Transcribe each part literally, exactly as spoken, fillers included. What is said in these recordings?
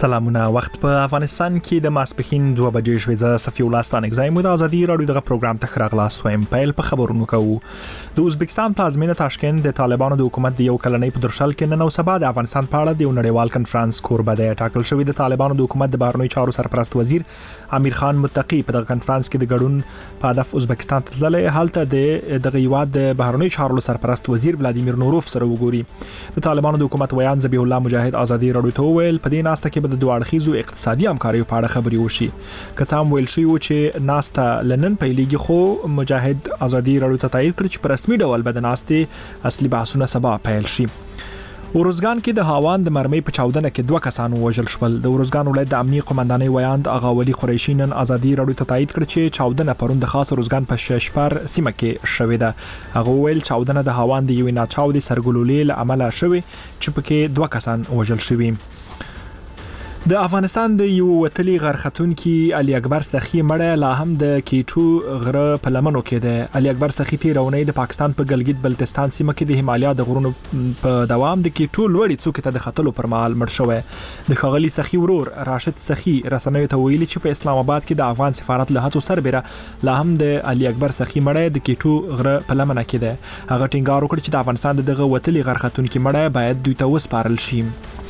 سلامونه. وخت په افغانستان کې د ماسپخین دوه بجې شوې. زه صفي الله ستانک زایم د ازادي رادیو دغه پروګرام ته خراغلاست وایم. پیل په خبرونو کوو. د ازبکستان پلازمینه تاشکند د طالبانو د حکومت د یو کلنۍ په درشل کې نن او سبا د افغانستان په اړه د یو نړیوال کنفرانس کوربه دی. ټاکل شوی د طالبانو د حکومت د بهرنیو چارو سرپرست وزیر امیر خان متقی په دغه کنفرانس کې د ګډون په هدف ازبکستان ته تللی. حالته د دغه هیواد د بهرنیو چارو سرپرست وزیر ولادیمیر نوروف سره وګوري. د طالبانو د حکومت ویان ذبیح الله مجاهد ازادي رادیو ته ویل په دې ناسته کې به د دوه اړخیزو اقتصادي همکاریو په اړه خبرې وشي. که څه هم ویل شوی و چې ناسته لنن پیلېږي، خو مجاهد ازادي رادیو ته تایید کړ چې په رسمي ډول به د ناستې اصلي بحثونه سبا پیل شي. ورزګان کې د هاوان د مرمۍ په چاودنه کې دوه کسان وژل شول. د ورزګان ولایت د امنیه قومندانۍ ویاند اغا ولی قریشی نن ازادي رادیو ته تایید کړ چې چاودنه پرون د خاص ورزګان په ششپر سیمه کې شوې ده. هغه ویل چاودنه د هاوان د یوې ناچاودي سرګلولې له امله شوې چې پکې دوه کسان وژل شوي. د افغانستان د یو وتلی غرختونکو علي اکبر سخی مړه لا هم د کیټو غره په لمنو کې ده. علي اکبر سخی تیرونې د پاکستان په ګلګت بلتستان سیمه کې د هیمالیا د غرونو په دوام د کیټو لوړې څوکې ته د خطلو پر مهال مړ شوی. د خغلی سخی ورور راشد سخی رسنیو ته ویلي چې په اسلام آباد کې د افغان سفارت له هڅو سربېره لا هم د علي اکبر سخی مړه د کیټو غره په لمنه کې ده. هغه ټینګار وکړ چې د افغانستان دغه وتلی غرختونکو مړه باید دوی ته وسپارل شي.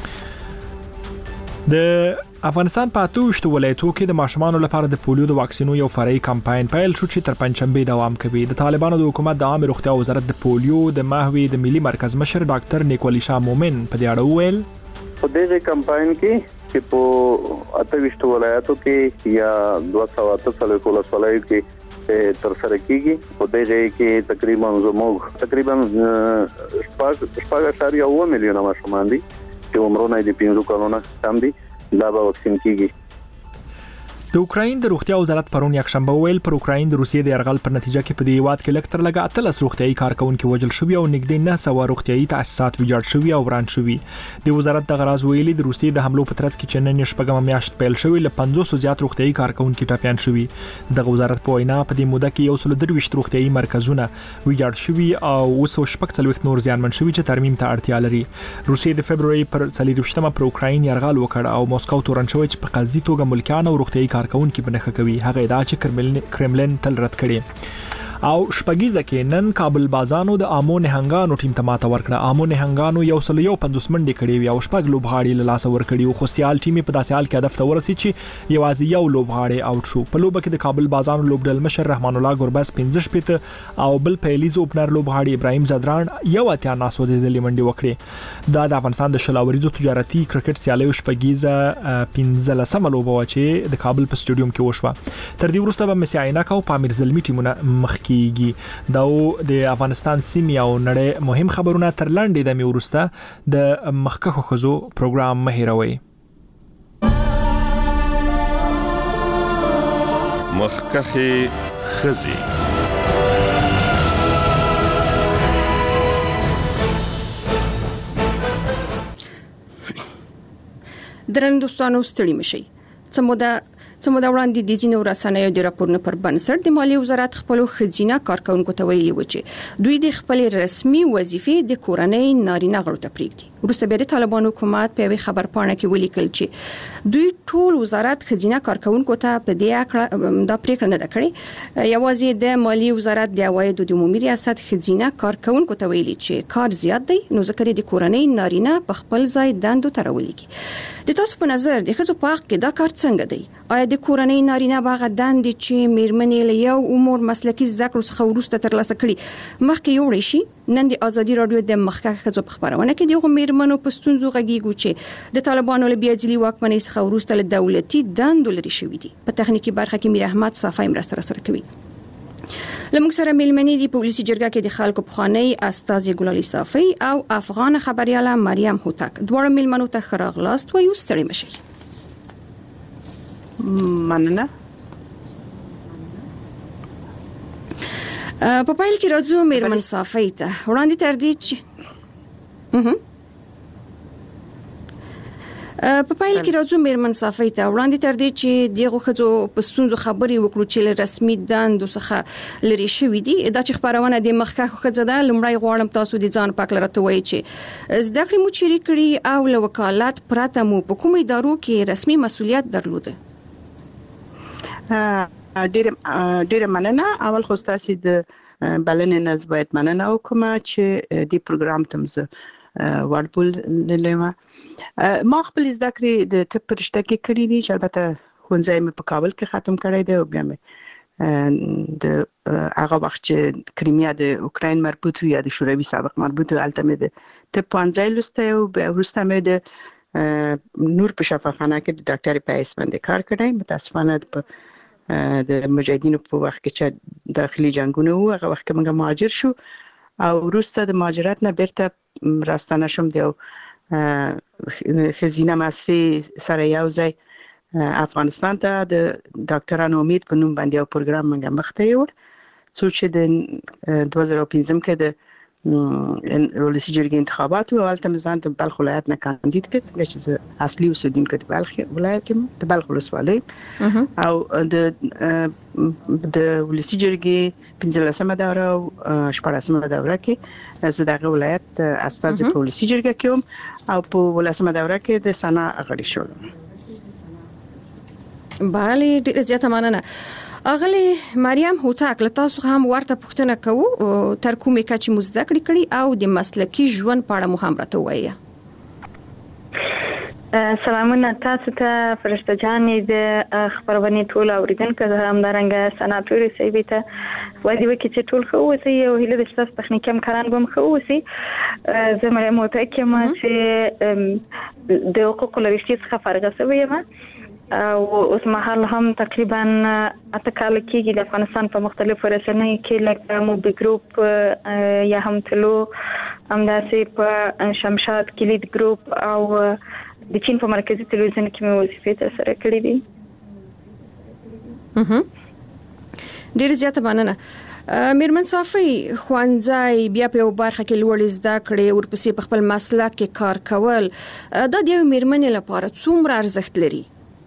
د افغانستان په اتوشت ولایتو کې د ماشومانو لپاره د پولیو د واکسینو یو فرعي کمپاین پیل شو چې تر پنځشنبه دوام کوي. د طالبانو د حکومت د عامه روغتیا وزارت د پولیو د ماهوي د ملي مرکز مشر ډاکټر نیکولی شاه مومن په دې اړه وویل په دې کمپاین کې چې په اتوشت ولایتو کې یا دوه سوه اته څلوېښت ولسوالیو کې تر سره کیږي. په دې کې تقریبا زموږ تقریبا شپږ اشاریه اووه میلیونه ماشومان دي چې عمرونه د پنځو کلونو کم دي، دا به واکسین کیږي. د اوکراین د روغتیا وزارت پرون یکشنبه ویل پر اوکراین د روسیې د یرغل پر نتیجه کې په دې هیواد کې لکتر لګا اتلس روغتیايي کارکونکو وژل شوی او نږدې نه سوه روغتیايي تاسیسات ویجاړ شوی او وران شوی. د وزارت د غراز ویلي د روسیې د حملو په ترڅ کې چې نن شپږم میاشت پیل شوی ل پنځوس زیات روغتیايي کارکونکو ټاپیان شوی. د وزارت په وینا په دې موده کې یو سل درویشت روغتیايي مرکزونه ویجاړ شوی او وسو شپږ څلوېښت نور زیانمن شوی چې ترمیم ته اړتیا لري. روسیې د فبرवरी پر څلورویشتمه پر اوکراین یرغل وکړ او مسکو تورن شوی چې په قصدي توګه ملکیان او روغتیايي کارکونکو بنخ کوي. هغه ادعا چې کرملین تل رد کړي. او شپږیزه کې نن کابل بازانو د امو نهنګانو ټیم ته ماته ورکړه. امو نهنګانو یو سل یو پنځوس منډې کړې وي او شپږ لوبغاړي له لاسه ورکړي او خو سیال ټیم په داسې حال کې هدف ته ورسېد چې یوازې یو لوبغاړی اوټ شو. په لوبه کې د کابل بازانو لوبډل مشر رحمان الله ګرباس پنځه شپېته او بل پیلیز اوپنر لوبغاړي ابراهیم زدران یو اتیا ناسوځېدلې منډې وکړې. دا د افغانستان د شلاوریزو تجارتي کرکټ سیالیو شپږیزه پنځلسمه لوبه و چې د کابل په سټیډیوم کې وشوه. تر دې وروسته به مسی عینک او پامیر زلمی ټیمونه مخ کیږي. دا د افغانستان سیمې او نړۍ مهم خبرونه تر لاندې د می ورسته د مخکخو خزو پروګرام مهیروي. مخکخي خزي درن دوستانو ستړي مشي. څموده څموده وړاندې د ځینو رسنیو د راپورونو پر بنسټ د مالی وزارت خپل خزینه کارکونکو ته ویلي و چې دوی د خپل رسمي وظیفې د کورنۍ نارینه غړو ته پریږدي. وروسته بیا د طالبان حکومت په خبر پاڼه کې ولیکل چې دوی ټول وزارت خزینه کارکونکو ته په دې اړه دا پریکړه نه کړې. یوازې د مالی وزارت د عوایدو د عمومي ریاست خزینه کارکونکو ته ویلي چې کار زیات دی نو ځکه د کورنۍ نارینه په خپل ځای دندو ته راولېږي. د تاسو په نظر د ښځو په حق کې دا کار څنګه دی؟ آیا د کورنۍ نارینه باغ دندې چې میرمنې له یو عمر مسلکي زده کړو څخه وروسته ترلاسه کړي مخکې یوړې شي؟ نن د ازادي رادیو د مخکخ ښځو په خبرونه کې دغه میرمنو په ستونزو غږیږو چې د طالبانو له بیاجلي واکمنۍ څخه وروسته له دولتي دندو لري شوې دي. په تخنیکی برخه کې میر احمد صافی مرسته سره کوي. لمونږ سره میلمنې دي په پولیسي جرګه کې د خلکو پخوانی استاذ ګلالي صافی او افغان خبرياله مریم هوتک. دوه میلمنو ته خراغلاست و یو ستړي مشي. مننه. په پایل کې راځو میرمن صافی ته. وړاندې تر دې چې په پایل کې راځو میرمن صافی ته وړاندې تر دې چې دغه خځو په ستونزو خبرې وکړو چې رسمي دند څخه لري شوې دي دا چې خبرونه د مخکې خځه ده لمړی غواړم تاسو د ځان پاک لرته وایي چې زده کړې مو چیرې کړې او له وکالت پرته مو په کومې ادارو کې رسمي مسؤلیت درلوده؟ ډېر ډېر مننه. اول خو تاسو د بلنې نه باید مننه وکم چې د پروګرام تمزه وربول لېما ما خپل زده کړې د طب پرشته کې کړې دي چې البته ښوونځی مې په کابل کې ختم کړی دی او بیا مې د هغه وخت چې کریمیا د اوکراین مربوط یا د شوروي سابق مربوط الته مې د طب پوهنځی لوستی او بیا وروسته مې د نور په شفاخانه کې د ډاکټرۍ په حیث باندې کار کړی. متاسفانه په د مجاهدینو په وخت کې چې داخلي جنگونه وو هغه وخت کې موږ مهاجر شو او وروسته د مهاجرت نه بیرته راستانه شوم د خزینه مؤسسې سره یو ځای افغانستان ته د ډاکټرانو امید په نوم باندې یو پروګرام موږ مخته یوړ څو چې د دوه زره پنځم کې د ولسی جرګې انتخابات او الته مزان د بلخ ولایت نه کاندید کړ څنګه چې اصلي اوسیدونکو د بلخ ولایت د بلخ ولسوالۍ او د د ولسی جرګې پنځلسمه دوره او شپږمه دوره کې زه دغه ولایت استازي په ولسی جرګه کې او په ولسمه دوره کې د سنا غړي شوم. bale ډیره زیاته مننه. اغلی مریم هوتک له تاسو هم ورته پوښتنه کوو تر کومه کچې مو زده کړې کړې او د مسلکي ژوند په اړه مو هم راته ووایه. سلامونه تاسو ته فرشته جانې د خبرونه ټول اوریدونکو هم درنګ سناتوري سیبي ته وایي وکړي چې ټول خو اوسې او هله د تاسو تخنیکي امکانات هم خو اوسې زه مریم هوتک یم چې د حقوق لرشتي څخه فارغه شوې یم او اوس مهال هم تقریبا اته کال کېږي د افغانستان په مختلفو رسنیو کې لکه موبي ګروپ یا هم تلو همداسې په شمشاد کلید ګروپ او د چین په مرکزي تلویزیون کې مې وظیفې ترسره کړې دي. ډېر زیاته مننه. میرمن صافی ښوونځی بیا په یو برخه کې لوړ زده کړې ورپسې په خپل مسلک کې کار کول دا د یو میرمنې لپاره څومره ارزښت لري؟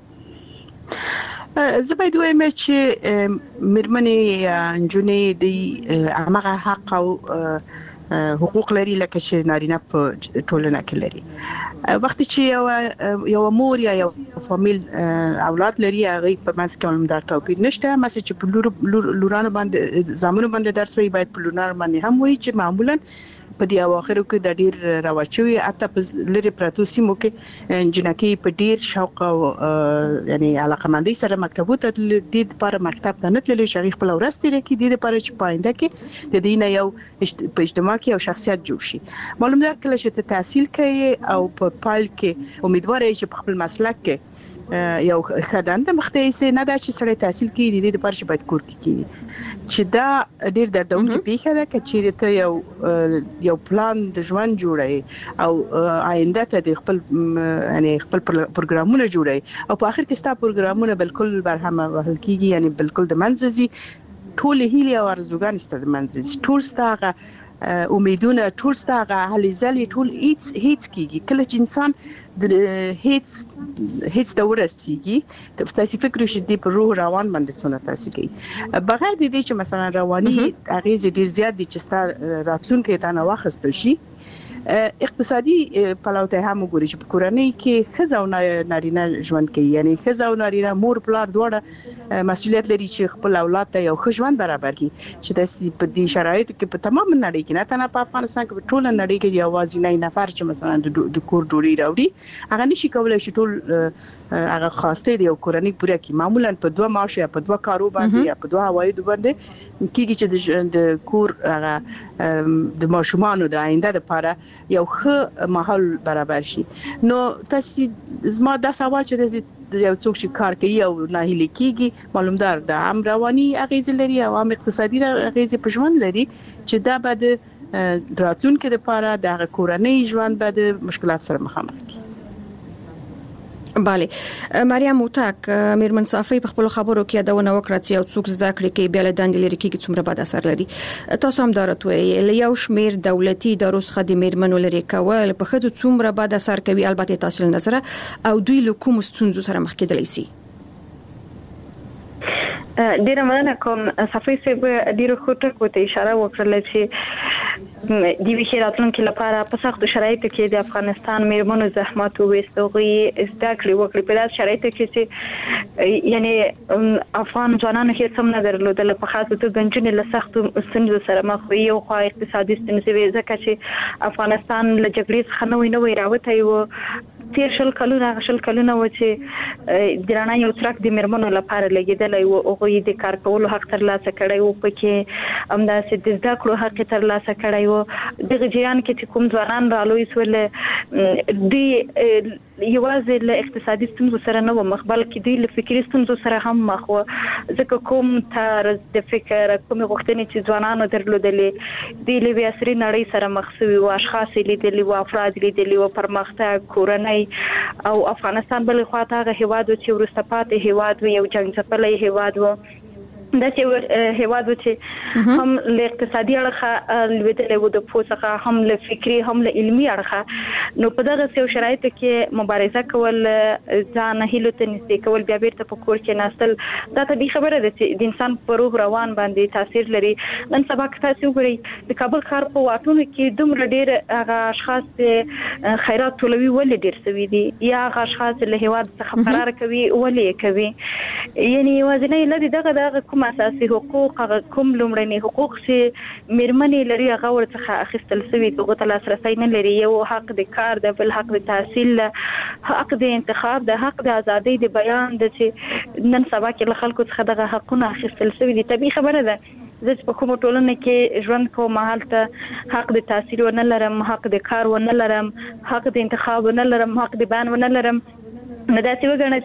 زه باید وایم چې میرمنې یا نجونې د هغه حق او حقوق لري لکه چې نارینه په ټولنه کې لري. وخت چې یو یو مور یا یو فامیل اولاد لري هغه په منځ کې هم دا توپیر نشته. مثلا چې په لورانو باندې زامنو باندې درس وایي باید په لورانو باندې هم وایي چې معمولا په دې اواخرو کې د ډیر راوچوي اته په لری پراتو سیمو کې جنکی په ډیر شوق او یعنی علاقمندۍ سره مکتبو ته د دې لپاره مکتب ته نه تللی شریخ په لورس تیر کې د دې لپاره چې پاینده کې د دې نه یو په اجتماع کې یو شخصیت جوړ شي. معلوم ده کله چې ته تحصیل کوي او په پایل کې امیدوار یې چې په خپل مسلک کې یو خدانده مخته یې نه دا چې سړی تحصیل کوي د دې لپاره چې باید کور کې کوي چې دا ډیر دردونکې پیښه ده چې ته یو یو پلان د ژوند جوړي او آینده ته د خپل یعنی خپل پروګرامونه جوړي او په اخر کې ستا پروګرامونه بالکل برهمه وهل کیږي یعنی بالکل د منځزي ټول هیله او ارزوګان ست د منځزي ټول ستاغه امیدونه ټول ستاغه هلي ځلې ټول هیڅ هیڅ کیږي کله چې انسان د هیڅ هیڅ د ورسیږي تاسو فکر شې دی په روح روان باندې څونه تاسو کوي بغیر د دې چې مثلا رواني اغیز ډیر زیات دي چې ستا راتلونکي ته نه واخستل شي. اقتصادي پلوته هم وګورئ چې په کورنۍ کې ښځه او نارینه ژوند کوي یعنی ښځه او نارینه مور پلار دواړه مسؤلیت لري چې خپل اولاد ته یو ښه ژوند برابر کړي چې د په دې شرایطو کې په تمام نړۍ کې نه تنه په افغانستان کې په ټول نړۍ کې یوازې نه نفر چې مثلا د کور ډوډۍ راوړي هغه نشي کولای چې ټول هغه خواسته دی او کورنۍ پوره کی معمولا په دوه معاش یا په دوه کارو باندې یا په دوه عواید باندې کیږي چې د کور هغه د ماشومان د آینده لپاره یو ښه ماحول برابر شي. نو تاسو زما دا سوال چې د یو څوک چې کار کوي او ناهیلي کیږي معلومدار د عام رواني اغیز لري او عام اقتصادي اغیز په ژوند لري چې دا بعد راتلونکي لپاره د کورنۍ ژوند بعد مشکلات سره مخامخ کی. bale مریم موتاک میرمن صافی په خپل خبرو کې یادونه وکړه چې یو څوک زده کړې کې بیا له دندې لري کې څومره بد اثر لري. تاسو هم درته وی یو شمیر دولتي ادارو څخه د میرمنو لري کول په خځو څومره بد اثر کوي، البته تاسو نظر او دوی له کوم ستونزو سره مخ کېدلی شي. ډیره مننه کوم صفای صاحب، ډیره خوټه کوته اشاره وکړه چې د وی راتلونکو لپاره په سختو شرایطو کې د افغانستان میرمنو زحمت او وستوغي زده کړې وکړي په داسې شرایطو کې چې یعنی افغان ځوانانو هیڅ هم نه درلودل، په خاصه توګه نجونې له سختو ستونزو سره مخ وي او خو اقتصادي ستونزې ځکه چې افغانستان له جګړې څخه نوې نوې راوتی و. تیر شل کلونه شل کلونه و چې درانه یو ترک د میرمنو لپاره لګیدلی و، او غوی د کار کولو حق ترلاسه کړی و، پکې همداسې د زده کړو حق ترلاسه کړی و. دغه جریان کې چې کوم ځوانان رالوی سول دوی یوازې له اقتصادي ستونزو سره نه و مخ، بلکې دوی له فکري ستونزو سره هم مخ و، ځکه کوم طرز د فکر کوم غوښتنې چې ځوانانو درلودلې دوی له عصري نړۍ سره مخ شوي و، اشخاص لیدلي و، افراد لیدلي و، پرمختګ، کورنۍ او افغانستان بل خوا ته هغه هیواد چې وروسته پاتې هیواد و، یو جنګ ځپلی هیواد و، دا چې هیواد چې هم له اقتصادي اړخه لویدلی و، د پوڅخه هم له فکری هم له علمي اړخه. نو په دغه سیو شرایطو کې مبارزه کول، ځان هیلو ته نږدې کول، بیا بیرته په کور کې ناستل، دا طبیعي خبره ده چې د انسان په روح روان باندې تاثیر لري. نن سبا که تاسو وګورئ د کابل ښار په واټونو کې دومره ډېر هغه اشخاص چې خیرات ټولوي ولې ډېر سوي دي، یا هغه اشخاص له هیواد څخه فرار کوي ولې کوي. یعنی یوازینی لري دغه دغه کوم اساسي حقوق، هغه کوم لومړني حقوق چې میرمنې لري هغه ورڅخه اخیستل شوي، هغه ته لاسرسی نه لري. یو حق د کار د، بل حق د تحصیل، حق د انتخاب، د حق د ازادۍ د بیان د، چې نن سبا کې له خلکو څخه دغه حقونه اخیستل شوي دي. طبیعي خبره ده زه په کومه ټولنه کې ژوند کوم هلته حق د تحصیل ونه لرم، حق د کار ونه لرم، حق د انتخاب ونه لرم، حق د بیان ونه لرم. نو داسې وګڼه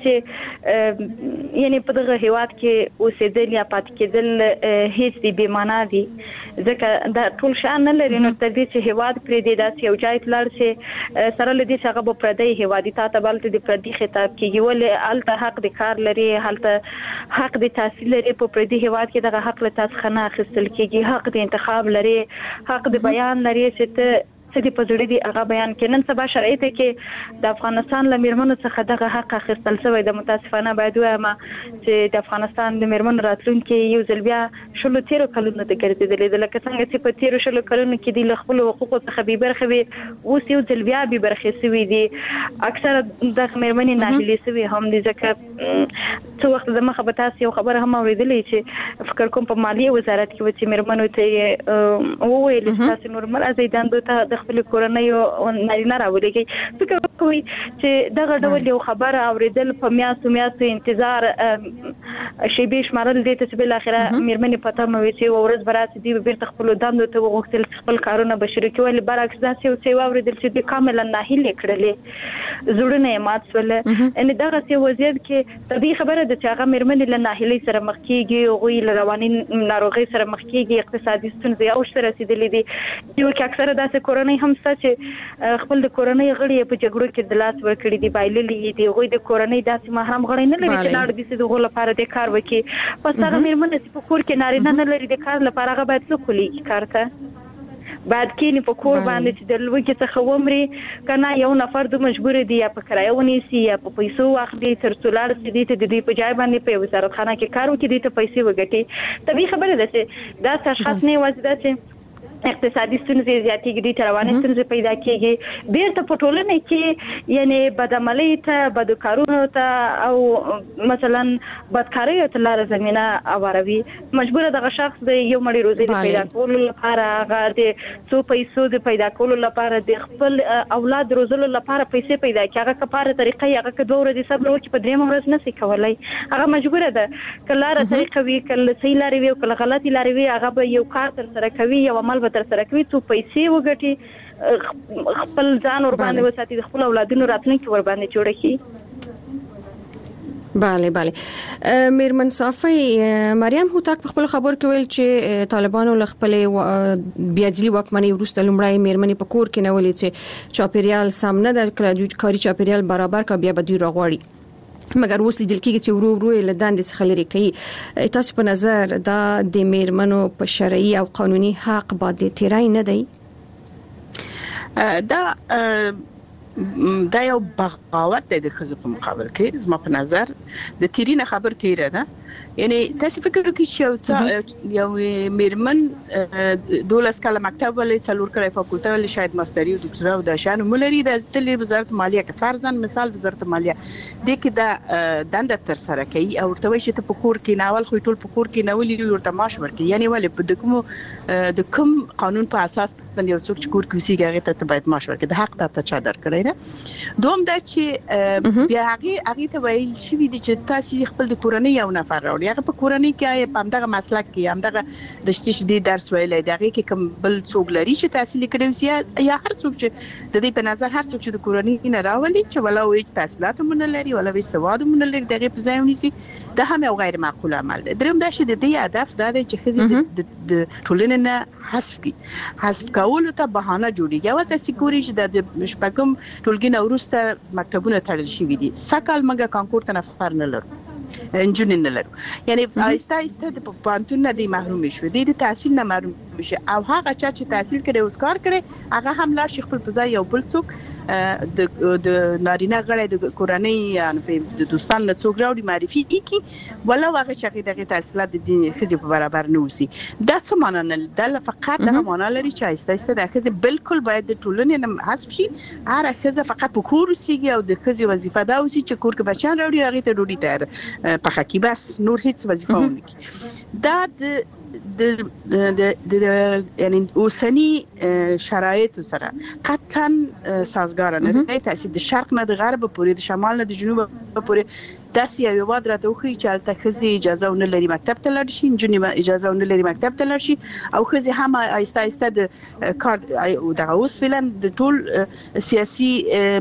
چې یعنی په دغه هیواد کې اوسېدل یا پاتې کېدل هیڅ دې بې معنا دي، ځکه دا ټول شان نه لري. نو تر دې چې هیواد پرېږدي، داسې یو ځای ته لاړ شي سره له دې چې هغه به پردی هیواد وي، تا ته به هلته د پردي خطاب کېږي، ولې هلته حق د کار لري، هلته حق د تحصیل لري، په پردي هیواد کې دغه حق له تا څخه نه اخیستل کېږي. حق د انتخاب لري، حق د بیان لري چې ته څه دې په زړه دي هغه بیان کې. نن سبا شرایطو کې د افغانستان له میرمنو څخه دغه حق اخیستل شوی د. متاسفانه باید وایم چې د افغانستان د میرمنو راتلونکي یو ځل بیا شلو تیرو کلونو ته ګرځېدلې ده، لکه څنګه چې په تیرو شلو کلونو کې دي له خپلو حقوقو څخه بې برخې وي، اوس یو ځل بیا بې برخې شوي دي. اکثره دغه میرمنې ناهیلې شوي هم دي، ځکه څو وخت دمخه به تاسو یو خبره هم اورېدلې چې فکر کوم په مالیې وزارت کې و چې میرمنو ته وویل چې تاسو نورمال ازادي دندو ته خپل کورنۍ او نارینه راولېږي. فکر کوي چې دغه ډول یو خبره اوریدل په میاشتو میاشتو انتظار شیبې شمارل دي چې بل اخره میرمنې پته مو وي چې ورځ برات دي بیرته خپل دندو ته وغوښتل خپل کارونه بشری کول، برعکس داسې یو څه اوریدل چې د کاملا ناهیلې کړلې، زړونه یې مات شول. ان دغه څه وضعیت کې طبیعي خبره ده چې هغه میرمنې له ناهیلۍ سره مخ کېږي، هغوی له رواني ناروغۍ سره مخ کېږي، اقتصادي ستونزې اوج ته رسېدلې دي. یو کې اکثره داسې کورنۍ هم شته چې خپل د کورنۍ غړي په جګړو کې د لاس ورکړي دي، بایللي دي، هغوی د کورنۍ داسې محرم غړي نه لري چې لاړ دي چې د هغو لپاره د کار وکړي. پس هغه میرمنې چې په کور کې نارینه نه لري د کار لپاره، هغه باید څه کولیږي کار ته، باید کینی په کور باندې چې د لوږې څخه ومري کنه. یو نفر د مجبور دی یا په کرایه ونیسي یا په پیسو واخلي تر څو لاړ شي دې ته د دوی په ځای باندې په وزارتخانه کې کار وکړي، دې ته پیسې وګټي. طبیعي خبره ده چې دا اشخاص نه یوازې دا چې اقتصادي ستونزې زیاتېږي، دي رواني ستونزې پیدا کېږي، بیرته په ټولنه کې یعنی بدعملۍ ته، بدکارونو ته او مثلا بدکاریو ته لاره زمینه هواروي. مجبور دغه شخص د یو مړي روزي د پیدا کولو لپاره، هغه د څو پیسو د پیدا کولو لپاره، د خپل اولاد روزلو لپاره پیسې پیدا کړي، هغه کفاره طریقې، هغه که دوه ورځې صبر وکړي په درېیمه ورځ نشي کولای. هغه مجبور ده که لاره طریقه وي، که صحیح لارې وي او که غلطې لارې وي، هغه به یو کار تر سره کوي، یو عمل تر سره کوي، څو پیسې وګټي، خپل ځان ور باندې وساتي، د خپل اولادونو راتلونکي ور باندې جوړ کړي. bale bale میرمن صافی مریم هوتک په خپل خبر کې ویل چې طالبانو ل خپل بیاځلي واکمنۍ وروسته لومړی میرمنې په کور کې نه ولې چې چاپیریال سم نه د کاري چاپیریال برابر کا بیا به دوی راغواړي مګر اوس لیدل کېږي چې ورو ورو له دندې څخه لري کوي. تاسو په نظر دا د میرمنو په شرعي او قانوني حق باندې تیرای نه دی؟ دا دا یو بغاوت دی د ښځو په مقابل کې. زما په نظر د تیرینه خبر تیره ده. یعنی تاسو فکر وکړئ چې یو میرمن دولس کاله مکتب ولې څلور کاله فاکولته ولې شاید ماستری او ډاکټرا او د شان مولري د ځتلې وزارت مالیه کې فرضاً مثال وزارت مالیه د کې دا دنده تر سره کوي او ورته وایي چې ته په کور کې ناول خو ټول په کور کې ناولې ورته معاش ورکړي. یعنی ولې په د کوم د کوم قانون په اساس باندې یو څوک چې کور کې وسیږي هغه ته باید معاش ورکړي. د حق ته چا درکړی نه. دوم دا چې بیا هغه هغه ته وایي چې وی دي چې تاسو خپل د کورنۍ یو نفر راوړي هغه په کورنۍ کې په همدغه مسلک کې همدغه رښتې شدي درس ویلای دغه کې کوم بل څوک لري چې تحصیل کړي وسی یا هر څوک چې د دې په نظر هر څوک چې د کورنۍ نه راولي چې ولا وایي تحصیلات مونږ لري ولا وایي سواد مونږ لري دغه په ځای ونیسي دا هم یو غیر معقول عمل دی. دریم دا چې د دې هدف دا دی چې خزي د ټولنې نه حذف کی حذف کول ته بهانه جوړیږي. او تاسو ګورئ چې د شپږم ټولګي نه وروسته مکتبونه تړل شوي دي. سکهال موږ کانکور ته نفر نه لرو انجن نه لرو. یعنی آیسته آیسته د پانتون نه دی محروم شو دی د تحصیل نه محروم شي او هغه چا چې تحصیل کړي اوس کار کړي هغه هم لا شیخ خپل فضا یو بل څوک د د نارینه غړي د کورنۍ یعنی د دوستان له څوک راوړي معرفي کی ولا هغه چې دغه تحصیلات د خزي په برابر نه وسی. دا څه معنا نه ده فقط دا معنا لري چې آیسته آیسته د خزي بالکل باید د ټولنې نه حذف شي. هر خزه فقط په کور وسیږي او د خزي وظیفه دا وسی چې کور کې بچان راوړي هغه ته ډوډۍ تیار پخه کی بس نور هیڅ وظیفه ونه کی. دا د د د د یعنی اوسنی شرایط سره قطعا سازګار نه دی. تاسو د شرق نه د غرب پورې د شمال نه د جنوب پورې داسې یو واد راته وخی چې الته خزي اجازه ونه لري مکتب ته لاړ شي جنې اجازه ونه لري مکتب ته لاړ شي او خزي هم آیسته آیسته د کار دغه اوس فعلا د ټول سیاسي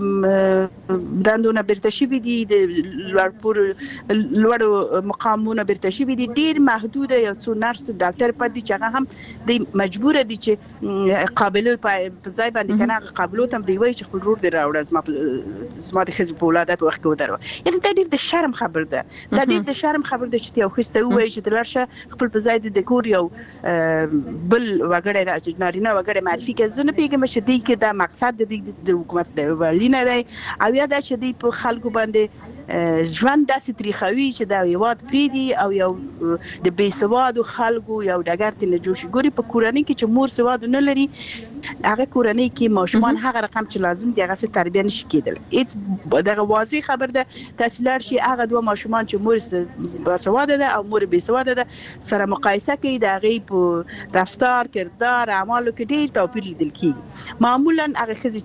دندونه برته شي دي د لوړ پور لوړ مقامونه برته شي دي. ډیر محدود یو څو نرس ډاکټر پدې چې هغه هم د مجبور دي چې قابل په ځای باندې کنه قابلیت هم دی وای چې خپل رور دی راوړل زما زما د خزي په ولاده په وخت کې ودرو. یعنی دا ډیر د شرم خبر ده. دا ډیر د شرم خبر ده چې یو خسته وای چې دلارشه خپل په ځای د کور یو بل وګړی راځي نارینه وګړی معرفي کې زنه پیګم چې دی کې دا مقصد د حکومت دی ولینه دی او یا دا چې دی په خلکو باندې ژوند داسې تریخوي چې دا یو واد پریدي او یو د بې سوادو خلکو یو ډګر ته نه جوړ شي. ګوري په کورنۍ کې چې مور سواد نه لري هغه کورنۍ کې ماشومان هغه رقم چې لازم دی هغه څه تربیه نشي کېدل. هیڅ دغه واضح خبر ده تحصیلات شي هغه دوه ماشومان چې مور با سواد ده او مور بې سواد ده سره مقایسه کوي د هغه په رفتار کردار اعمالو کې ډیر توپیر لیدل کیږي. معمولا هغه خزي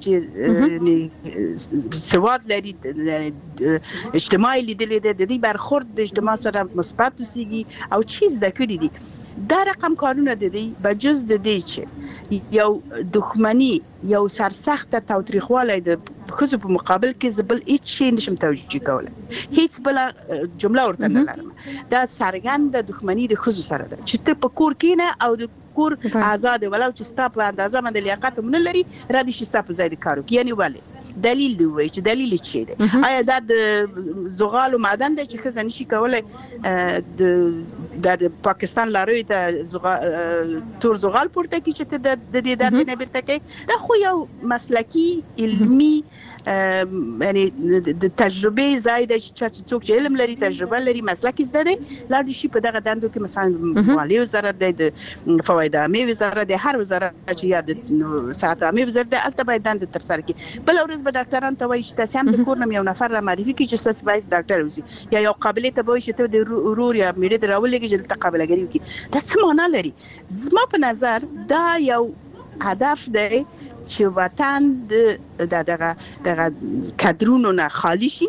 چې سواد لري اجتماعي لیدلې ده د دې برخورد د اجتماع سره مثبت وسیږي او چیز د کړی دي. دا رقم کارونه د دې بجز د دې چې یو دښمنی یو سرسخت تاوتریخوالی د خزو په مقابل کې زبل هیڅ شی نشم توجیه کولای. هیڅ بل جمله ورته نه لرم. دا سرګند د دښمنی د خزو سره ده چې ته په کور کې نه او د کور آزاد ولو چې ستا په اندازه باندې لیاقت مونږ لري را دي چې ستا په ځای د کارو کې. یعنی ولی دلیل دی وای چې دلیل چی دی؟ آیا دا د زغال او معدن دی چې خزه نشي کولای د د پاکستان لاروي ته تور زغال پورته کی چې د دې د نه بیرته کوي؟ دا خو یو مسلکی علمی یعنی د تجربه زائد چې څوک چې علم لري تجربه لري مسلکی زده دی لاړ شي په دغه دندو کې مثلا مالیه وزارت دی د فواید عامه وزارت دی هر وزارت چې یا د ساعت عامه وزارت دی البته باید دند تر سره کی. بل ورځ به ډاکټران ته وایي چې تاسو هم د کورنم یو نفر را معرفي کی چې تاسو باید ډاکټر اوسئ یا یو قابلیت به وایي چې ته د رور یا میډه راولېږي چې تاسو قابلیت وکړي. دا څه معنا لري؟ زما په نظر دا یو هدف دی چې وطن د دغه دغه کادرونو نه خالی شي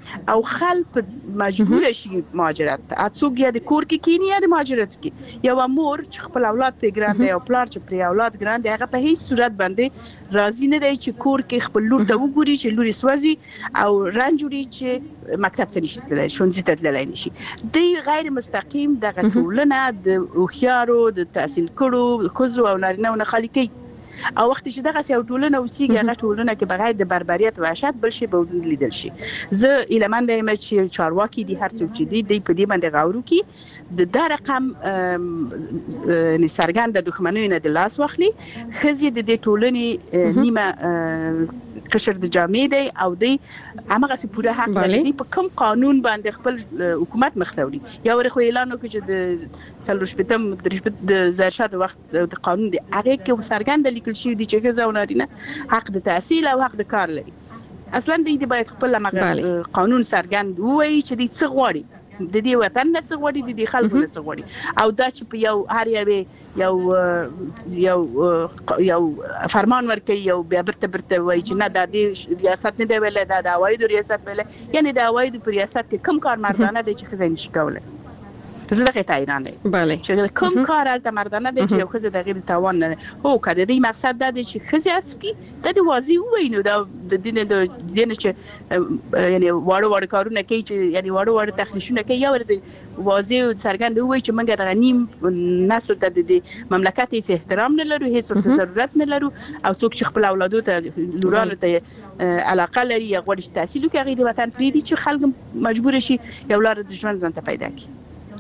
او خلک مجبور شي مهاجرت ته. اڅوک یا د کور کې کینی یا د مهاجرت کې. یو مور چې خپل اولاد په ګران دی او پلار چې پر اولاد ګران دی، هغه په هیڅ صورت باندې راضي نه دی چې کور کې خپل لور ته وګوري چې لوري سوځي او رنجوري چې مکتب ته نشي تللی، ښوونځي ته تللی نشي. دی غیر مستقیم دغه ټولنه د هوښیارو د تحصیل کړو ښځو او نارینه‌و نه خالي کوي. او وخت چې دغه سیاو ټولنه اوسېږي، هغه ټولنه کې بغیر د بربریت و وحشت بل شي به لیدل شي. زه ایلمن دایم چې چارواکي دي هر څوک چې دي دی په دې باندې غاورو کې د دا رقم نه سرګند د دښمنۍ نه د لاس واخلي. خزي د دې ټولنې نیمه قشر د جامع دی او دی هغه څه پوره حق لري په کوم قانون باندې خپل حکومت مخدوري. یا ورخه اعلان وکړي چې د څلور شپږم د زرشاد وخت د قانون دی هغه کې سرګند لیکل شوی دی چې ښځه او نارینه حق د تحصیل او حق د کار لري. اصلا د دې باید خپل مغه قانون سرګند وایي چې د څه غواړي، د دې وطن نه څه غواړي، د دې خلکو نه څه غواړي. او دا چې په یو هر یو یو یو فرمان ورکوي یو بیا برته برته وایي چې نه دا د ریاست نه دی ویلی، دا د عوایدو ریاست ویلی. یعنی د عوایدو په ریاست کې کوم کار مردانه دی چې ښځه نشي کولی؟ زه دغه ته حیران یم چې کوم کار هلته مردانه دی چې یو ښځه د غیر توان نه هو که د دې مقصد دا دی چې ښځې هڅه کړي دا د واضح ووایي. نو دا د دې نه د دې نه چې یعنی واړه واړه کارونه کوي چې یعنی واړه واړه تخلیشونه کوي، یا ورته واضح او څرګند ووایي چې موږ دغه نیم نسل ته د مملکت هیڅ احترام نه لرو، هیڅ ورته ضرورت نه لرو. او څوک چې خپل اولادو ته لورانو ته علاقه لري یا غواړي چې تحصیل وکړي، هغې د وطن پرېږدي چې خلک مجبور شي یو لاره د ژوند ځان ته پیدا کړي.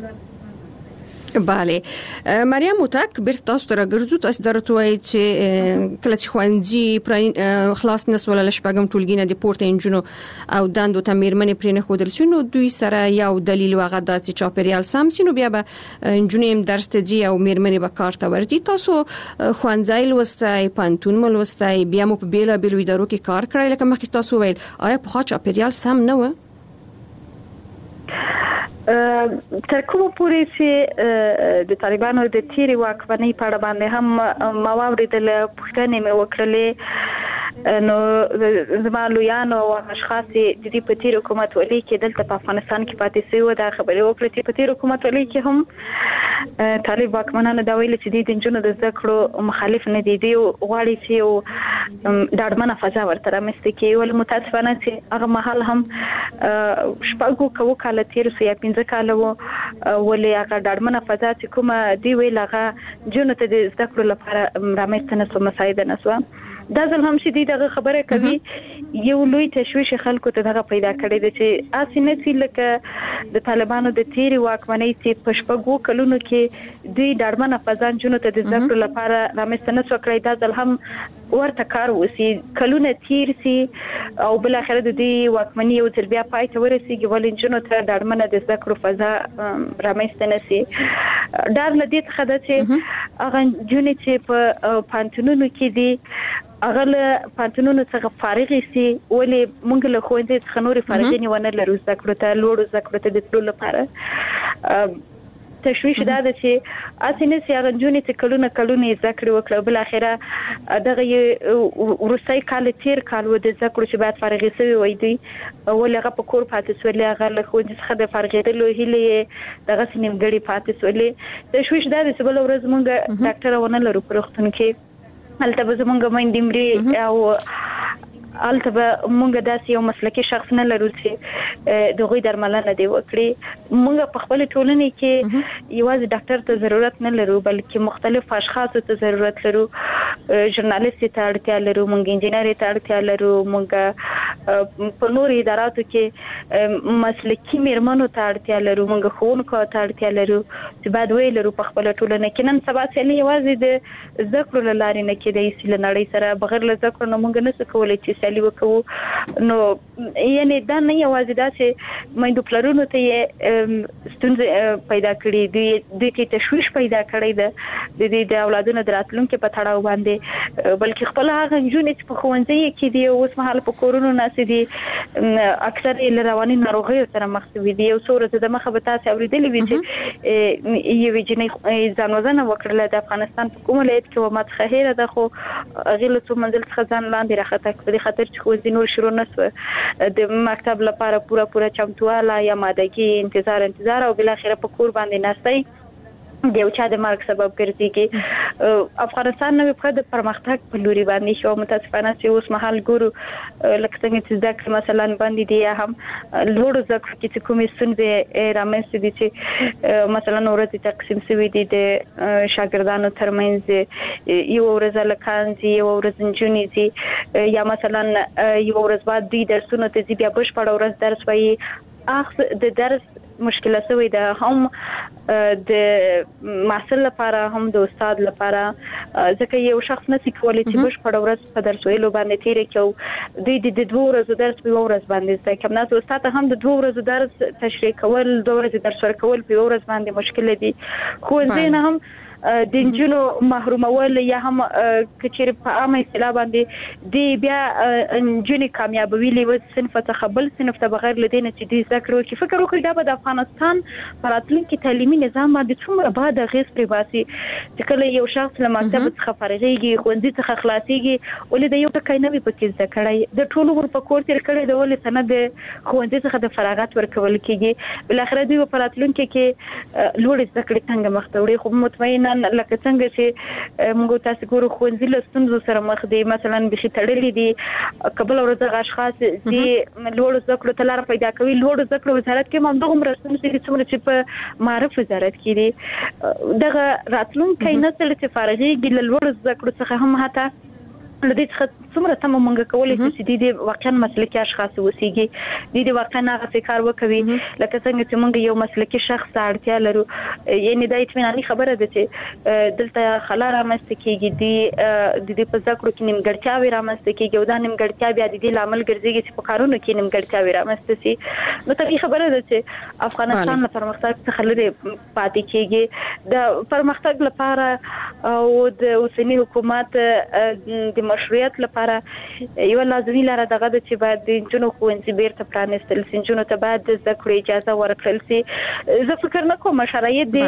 بله مریم متک بیرته تاسو ته راګرځو. تاسو درته وایي چې کله چې ښوونځي خلاص نه سول له شپږم ټولګي نه د پورته انجونو او دندو ته میرمنې پرې نه ښودل شوي، نو دوی سره یو دلیل هغه دا چې چاپیریال سم سي، نو بیا به انجونې هم درس ته ځي او میرمنې به کار ته ورځي. تاسو ښوونځی لوستی، پوهنتون مو لوستی، بیا مو په بېلابېلو ادارو کې کار کړی لکه مخکې تاسو ویل. آیا پخوا چاپیریال سم نه و؟ تر کومه پورې چې د طالبانو د تیرې واکمنۍ په اړه باندې هم ما واورېدل، پوښتنې مې وکړلې. نو زما لویانو او اشخاص د دې په تیر حکومت ولي کې دلته په افغانستان کې پاتې شوي وو، دا خبرې وکړې چې په تیر حکومت ولي کې هم طالب واکمنانو دا ویل چې د نجونو د زده کړو مخالف نه دي، دوی غواړي چې یو ډاډمنه فضا ورته رامنځته کړي. ولې متاسفانه چې هغه مهال هم شپږو کوو کاله تېر سو یا پنځه کاله وو، ولې هغه ډاډمنه فضا چې کومه دوی ویل هغه نجونو ته د زده کړو لپاره رامنځته نه سوه، مساعده نه سوه. دا ځل هم چې دوی دغه خبره کوي، یو لوی تشویش خلکو ته دغه پیدا کړی دی چې هسې نه چې لکه د طالبانو د تیرې واکمنۍ چې په شپږو کلونو کې دوی ډاډمنه فضا نجونو ته د زده کړو لپاره رامنځته نه سوه کړی، دا ځل هم ورته کار وسي، کلونه تیر سي او بالاخره د دې واکمنۍ یو ځل بیا پای ته ورسېږي، ولې نجونو ته ډاډمنه د زده کړو فضا رامنځته نه سي. ډار له دې څخه ده چې هغه نجونې چې په پوهنتونونو کې دي هغه له پوهنتونونو څخه فارغې سي، ولې موږ له ښوونځي څخه نورې فارغې ونه لرو زده کړو ته، لوړو زده کړو ته د تلو لپاره. تشویش دا ده چې هسې نه سي هغه نجونې چې کلونه کلونه یې زده کړې وکړه، بالاخره دغه یې وروستی کال تېر کال و د زده کړو چې باید فارغې سوي وای دوی، ولې هغه په کور پاتې سولې، هغه له ښوونځي څخه د فارغېدلو هیلې یې دغسې نیمګړې پاتې سولې. تشویش دا ده چې بله ورځ موږ ډاکټره ونه لرو په روغتون کې، هلته به زمونږ میندې مري او هلته به مونږ داسې یو مسلکي شخص نه لرو چې د هغوی درملنه دې وکړي. مونږ په خپلې ټولنې کې یوازې ډاکټر ته ضرورت نه لرو بلکې مختلف اشخاصو ته ضرورت لرو، ژورنالیستې ته اړتیا لرو، مونږ انجینرۍ ته اړتیا لرو، مونږ په نورو اداراتو کې مسلکي میرمنو ته اړتیا لرو، مونږ ښوونکو ته اړتیا لرو چې باید ویې لرو په خپله ټولنه کې. نن سبا سیالي یوازې د زده کړو له لارې نه کېدی سي، له نړۍ سره بغیر له زده کړو نه مونږ نه سو کولی چې سیالي وکړو. نو یعنې دا نه یوازې دا چې میندو پلرونو ته یې ستونزې پیدا کړي، دوی دوی ته تشویش پیدا کړی ده د دې د اولادونو د راتلونکي په تړاو باندې، بلکې خپله هغه نجونې چې په ښوونځیو کې دي اوس مهال په کورونو ناستې دي، اکثر یې له رواني ناروغیو سره مخ شوي دي. یو څو ورځې د مخه به تاسې اورېدلې وي چې یوې جینۍ ځان وژنه وکړله د افغانستان په کوم ولایت کې وه، ما څخه هېره ده، خو هغې له څو منزل څخه ځان لاندې راښکته کړ په دې خاطر چې ښوونځي نور شروع نه سوه. د مکتب لپاره پوره پوره چمتواله یا مادهګي انتظار انتظار او بل اخر په کور باندې ناستای د یو چا د مرګ سبب ګرځي کې افغانستان نو په د پرمختګ په لوري باندې شو متاسفانه چې اوس مهال ګورو لکه څنګه چې ځکه مثلا باندې دی هم لوړ ځکه چې کومې ستونزې رامنځته دي چې مثلا ورته تقسیم شوی دي د شاګردانو ترمنځ یو ورځ لکانځي یو ورځ نجونې یا مثلا یو ورځ بعد د درسونو ته ځي بیا بشپړ ورځ درس وایي اخ د درس مشکله سوی ده هم د محصل لپاره هم د استاد لپاره ځکه یو شخص نشي کولای چې بشپړ ورځ په درس ویلو باندې تیر کړي د د دوه ورځې درس په ورځ باندې ځکه کوم نه استاد هم د دوه ورځې درس تشریح کول دوه ورځې درس ورکول په ورځ باندې مشکله دي خو زه هم د انجونو محرومول یا هم کچېر په عامه اصطلاح باندې دی بیا انجونی کامیابوي لیو صنف څخه بل صنف ته بغیر لدینه چې دی ذکر وکړي فکر وکړي دا به د افغانستان راتلونکي تعلیمي نظام باندې څومره بعد غیس پرې باسي چې کله یو شخص له مکتب څخه فارغېږي ښوونځي څخه خلاصېږي ولې د یو ټکی نوي پکې زده کړی د ټولو ور په کور تیر کړی د ولې سند ښوونځي څخه د فراغت ورکول کېږي بل اخر دوی په راتلونکي کې لوړ زده کړې څنګه مخ ته وړي خو مطمئنا لکه څنګه چې موږ تاسو ګورو خوندې له ستونزو سره مخ دي مثلا بشي تړلې دي قبل ورځ اشخاص دي لوړ زده کړو ته لار پیدا کوي لوړ زده کړو وزارت کې هم دغه مرستې چې څومره چې په معرف وزارت کې دي دغه راتلونکي نسل چې فارغېږي له لوړ زده کړو څخه هم حتی لدې څخه څومره تم مونږ کولای چې د دې واقعا مسلکي اشخاص وسیږي د دې واقعا هغه کار وکوي لکه څنګه چې مونږ یو مسلکي شخص اړتیا لرو یعنی د اطمیناني خبره ده چې دلته خلاره مستکیږي د دې په ذکر کې نیمګړتیاوي رامسته کیږي او دا نیمګړتیا بیا د دې لامل ګرځي چې په کارونو کې نیمګړتیاوي رامسته سي نو طبيعي خبره ده چې افغانستان له پرمختګ څخه لري پاتې کیږي د پرمختګ لپاره او د اوسنی حکومت د مشروعیت لپاره یو لازمي لار دغه د چې باید د جنو خوندې بیرته پرانستل سي جنو ته باید د ذکر اجازه ورکړل سي زه فکر نه کوم شرایط دي